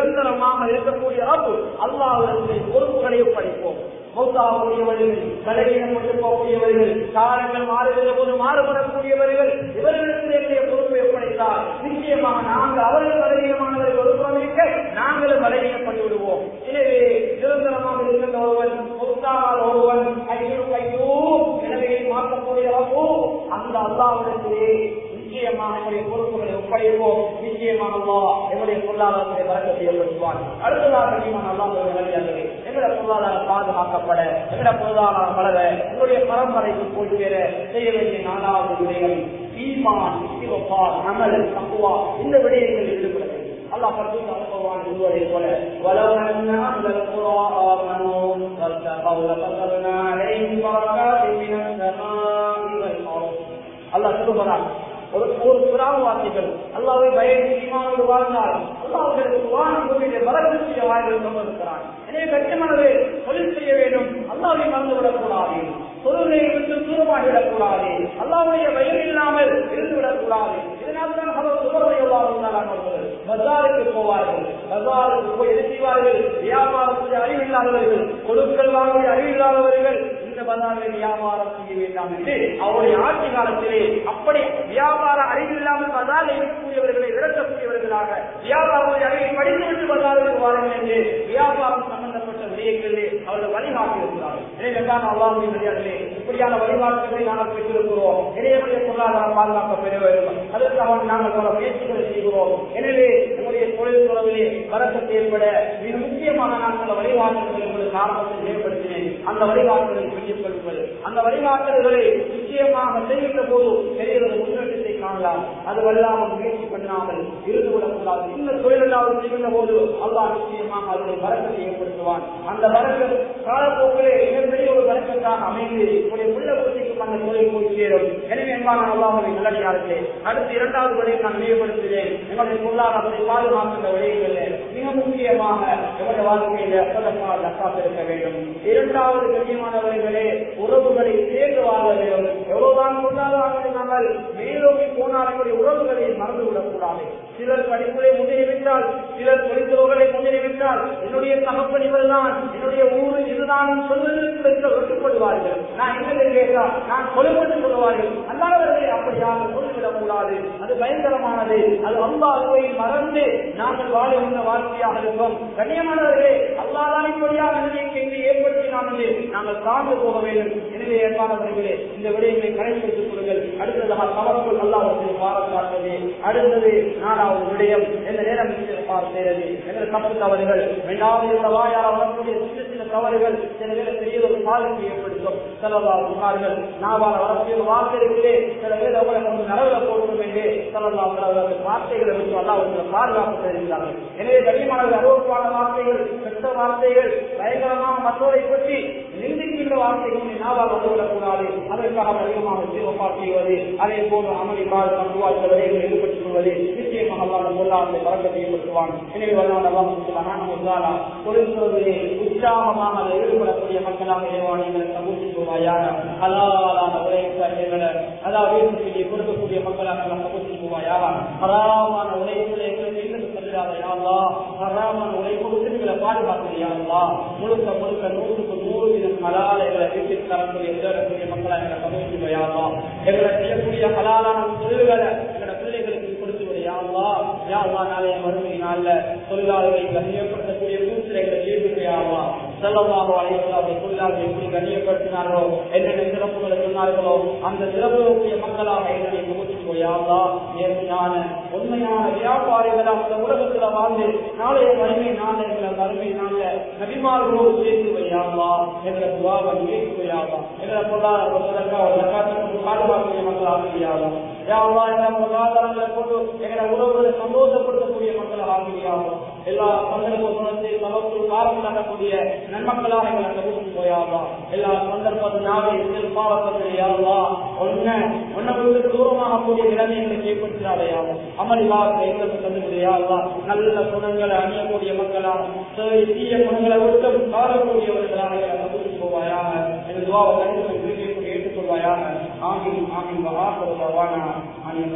Speaker 1: நிரந்தரமாக இருக்கக்கூடிய ரப்பு அல்லாஹ்விடத்திலே பொறுப்புகளை ஒப்படைப்போம். மௌத்தாகக்கூடியவர்கள், பலவீனப்பட்டு போகக்கூடியவர்கள், காலங்கள் மாறுகிற போது மாறுபடக்கூடியவர்கள், இவர்களுடைய பொறுப்பை ஒப்படைத்தால் நிச்சயமாக நாங்கள் அவர்கள் பலவீனமானவர்கள் ஒருபுறம் இருக்க நாங்களும் பலவீனப்பட்டு விடுவோம். எனவே நிரந்தரமாக இருக்கின்ற ஒருவன் மௌத்தால் ஒருவன் கையூ கையூ நிலையை மாற்றக்கூடியவோ அந்த அல்லாஹ்விடத்திலே நிச்சயமாக என்னுடைய பொறுப்புகளை ஒப்படைப்போம். நிச்சயமாக அல்லாஹ் என்னுடைய பொருளாதாரத்தை வழக்கத்தை ஏற்படுத்துவான். அடுத்ததாக அல்லாஹ் எங்களோட பொருளாதாரம் பாதுகாக்கப்பட, எங்களோட பொருளாதாரம் வளர, எங்களுடைய பரம்பரைக்கு போய் சேர செய்ய வேண்டிய நாலாவது விடயம் ஈமான், அமல், தக்வா இந்த விடயங்கள் ஈடுபட வேண்டும். அல்லாஹ் பரிசுத்த அனுபவான் சொல்வதை போல வலவ் அன்னா அஹ்லல் குர்ஆ ஆமனூ வத்தகவ் லஃபதல்னா அலைஹிம் பரகாத்தின் மினஸ் ஸமாஇ வல் அர்த். அல்லாஹ் சொல்கிறான், ஒரு ஒரு புறாவாசிகள் அல்லாஹ்வை பயந்து ஈமானோடு வாழ்ந்தால் அல்லாஹ்வுக்கு வானம் பூமியிலே பரக்கத்துடைய வாய்கள் கொண்டிருக்கிறான். எனவே கட்டுமனதை தொழில் செய்ய வேண்டும். அல்லாஹ்வை மறந்துவிடக் கூடாது, தொழுகையை விட்டு தூரமாகிவிடக் கூடாது, அல்லாஹ்வுடைய பயம் இல்லாமல் இருந்துவிடக் கூடாது. இதனால் தான் அவர் சுபர்வை பஜாருக்கு போவார்கள். பஜாருக்கு போய் எது செய்வார்கள்? வியாபாரத்துடைய அறிவில்லாதவர்கள், கொடுக்கல் வாங்கக்கூடிய அறிவில்லாதவர்கள் இந்த பஜாரில் வியாபாரம் செய்ய வேண்டாம் என்று அவருடைய ஆட்சி காலத்திலே அப்படி வியாபார அறிவில்லாமல் பஜாரில் இருக்கக்கூடியவர்களை விளக்கக்கூடியவர்களாக வியாபாரத்துடைய அறிவை படித்துவிட்டு பஜாருக்கு வாருங்கள் என்று வியாபாரம் சம்பந்தப்பட்ட விடயங்களிலே அவர்கள் வழிகாட்டி இருக்கிறார்கள். எனவே அல்லாஹ்வின் வழியாளர்களே, இப்படியான வழிகாட்டுகளை நாங்கள் பெற்றிருக்கிறோம். இடையே பொருளாதாரம் பாதுகாக்க பெற வேண்டும். அதற்காக நாங்கள் பல முயற்சிகளை செய்கிறோம். எனவே நம்முடைய தொழில் துறவிலே வரக்கத்தை ஏற்பட மிக முக்கியமான நான் சில வழிகாட்டுகள் உங்களுக்கு ஆரம்பத்தில் ஏற்படுத்தினேன். அந்த வழிகாட்டுகளை பெற்றுக் கொள்ளுங்கள். அந்த வழிகாட்டுகளை நிச்சயமாக செய்கின்ற போது பெரிய முன்னேற்றத்தை காணலாம். அது வல்லாமல் முயற்சி பண்ணாமல் இருந்து விடக்கூடாது. இந்த தொழிலாளர் செய்கின்ற போது அல்லாஹ் நிச்சயமாக அதனை வரக்கத்தை ஏற்படுத்துவான். அந்த வரக்கல் காலப்போக்கிலே மிகப்பெரிய ஒரு வரக்கத்தாக அமைந்து உடைய உள்ள பூர்த்திக்கும் அந்த தொழில் போய் சேரும். எனவே என்பான அல்லாஹ்வை நல்லடியார்களே, அடுத்து இரண்டாவது வழியை நான் நினைவுபடுத்துகிறேன். எங்களுடைய பொருளாதாரத்தை பாதுகாக்கின்ற விடயங்களில் மிக முக்கியமாக எங்களுடைய வாழ்க்கையில சதகா ஜக்காத் இருக்க வேண்டும். இரண்டாவது கண்ணியமானவர்களே, உறவுகளை சேர்ந்து வாழ வேண்டும். எவ்வளவுதான் பொருளாதாரத்தை நாங்கள் மேலோக்கி போனால் எங்களுடைய உறவுகளை மறந்துவிடக் கூடாது. சிலர் படிப்புகளை முன்னேறிவிட்டால், சிலர் தொழில்துறைகளை முன்னேறிவிட்டால், என்னுடைய தகப்பன் இவர்தான், என்னுடைய ஊரு இதுதான் சொல்வதற்கு ஒட்டுப்படுவார்கள். நான் என்ன கேட்டால் நான் கொலைப்பட்டு சொல்லுவார்கள். அல்லாதவர்களை அப்படியாக சொல்லிவிடக் கூடாது. அது பயங்கரமானது. அது அல்லாஹ்வை மறந்து நாங்கள் வாழுகின்ற வாழ்க்கையாக இருக்கும். கண்ணியமானவர்களே, அல்லாஹ் இப்படியாக நிலைக்கு ஏற்படுத்தினான் என்று நாங்கள் சார்ந்து போக வேண்டும். எனவே ஏற்பானவர்களே, இந்த விடயங்களை கடைபிடித்துக் கொள்ளுங்கள். அடுத்ததாக தவறுகள் அல்லாஹ்வை பாராட்டுவது. அடுத்தது நாலாவது விடயம் எந்த நேரம் செய்வது எங்கள் தப்பு தவறுகள். இரண்டாவது இந்த வாயால் வரக்கூடிய சின்ன சின்ன தவறுகள் சில பேர் பெரிய ஒரு பாதிப்பை ஏற்படுத்தும். சிலவாறு சொன்னார்கள், நாவால் வரக்கூடிய வார்த்தைகளே சில பேர் அவங்களை கொஞ்சம் நலவில் போடும் என்று சிலவாறு வார்த்தைகளை வச்சு அல்லாஹ் பாதுகாப்பு தெரிவித்தார்கள். எனவே கனிமானவர்கள் அருவப்பான வார்த்தைகள், பெற்ற வார்த்தைகள், பயங்கரமாக மற்றவரை பற்றி நிந்திக்கின்ற வார்த்தைகளை நாவால் வந்துவிடக்கூடாது. அதற்காக அதிகமாக சிவப்பா செய்வது, அதே போல அமளிக்கால் தங்குவாழ்களை ஈடுபட்டுக் கொள்வது நிச்சயமாக அல்லாஹ் பொருளாதாரத்தை வழக்கத்தை ஏற்படுத்துவான். எனவே வல்லான தொழில்துறையிலே உற்சாகமாக அதை ஈடுபடக்கூடிய மக்களாக இறைவான் எங்களை சமூகத்துவாயாக ஹலாலான உழைப்புகளை அதாவது கொடுக்கக்கூடிய மக்களாக சமூகத்துவாயாக ஹராமான உழைப்புகளை எங்களுக்கு இன்னும் செல்லாத யாழ்லா, ஹராமான உழைப்பு எங்களை பாதுகாக்கிறியா அல்லா, முழுக்க முழுக்க நூற்றுக்கு நூறு வீதம் ஹலால் எங்களை வீட்டில் தரக்கூடிய உதவக்கூடிய மக்களாக எங்களை சமூகத்துவாயா, எங்களை செய்யக்கூடிய ஹலாலான தொழில்களை எங்களோட பிள்ளைகளுக்கு கொடுத்து விடையா அல்லா. யா அல்லா, நாளைய மறுமை நாள்ல தொழிலாளர்களை கண்ணியப்படுத்தக்கூடிய சூழ்நிலைகளை ஏற்படுத்தியாவா செல்லமாக அழைக்கலாவை தொழிலாளர்கள் எப்படி கண்ணியப்படுத்தினார்களோ என்னென்ன சிறப்புகளை சொன்னார்களோ அந்த சிறப்புடைய மக்களாக என்னுடைய முகத்து போயாவா நேர்மையான உண்மையான வியாபாரிகள் அந்த உலகத்துல வாழ்ந்து நாளைய மறுமை நாள் எங்களை மறுமை நாள்ல நபிமார்களோடு சேர்த்து வையாவா எங்களை துவாவை ஏற்று வையாவா எங்களை பொருளாதார பாதுகாக்கக்கூடிய மக்களாக முடியாவா யாவா எங்களை பொருளாதாரங்களை கொண்டு எங்களை உறவுகளை சந்தோஷப்படுத்தக்கூடிய மக்களாக ஆகியாகும். எல்லா சந்தர்ப்பத்தை சமத்துவ காரணம் நடக்கக்கூடிய நன்மக்களாக எங்களை தகுதி போயாவா எல்லா சந்தர்ப்பத்தை நாவை பாவத்திலேயாவா ஒன்ன ஒன்ன விட்டு தூரமாக கூடிய நிலைமைகளை ஏற்படுத்தினாலேயாகும். அமளிவாக எங்களுக்கு தந்துவிடையாவா நல்ல குணங்களை அணியக்கூடிய மக்களாக தீய குணங்களை விட்டு காணக்கூடியவர்களாக எங்களை தகுதி போவாயாக. எங்கள் துவாவை கண்டிப்பாக ஏற்றுக்கொள்வாயாக. ஆமீன் ஆமீன்.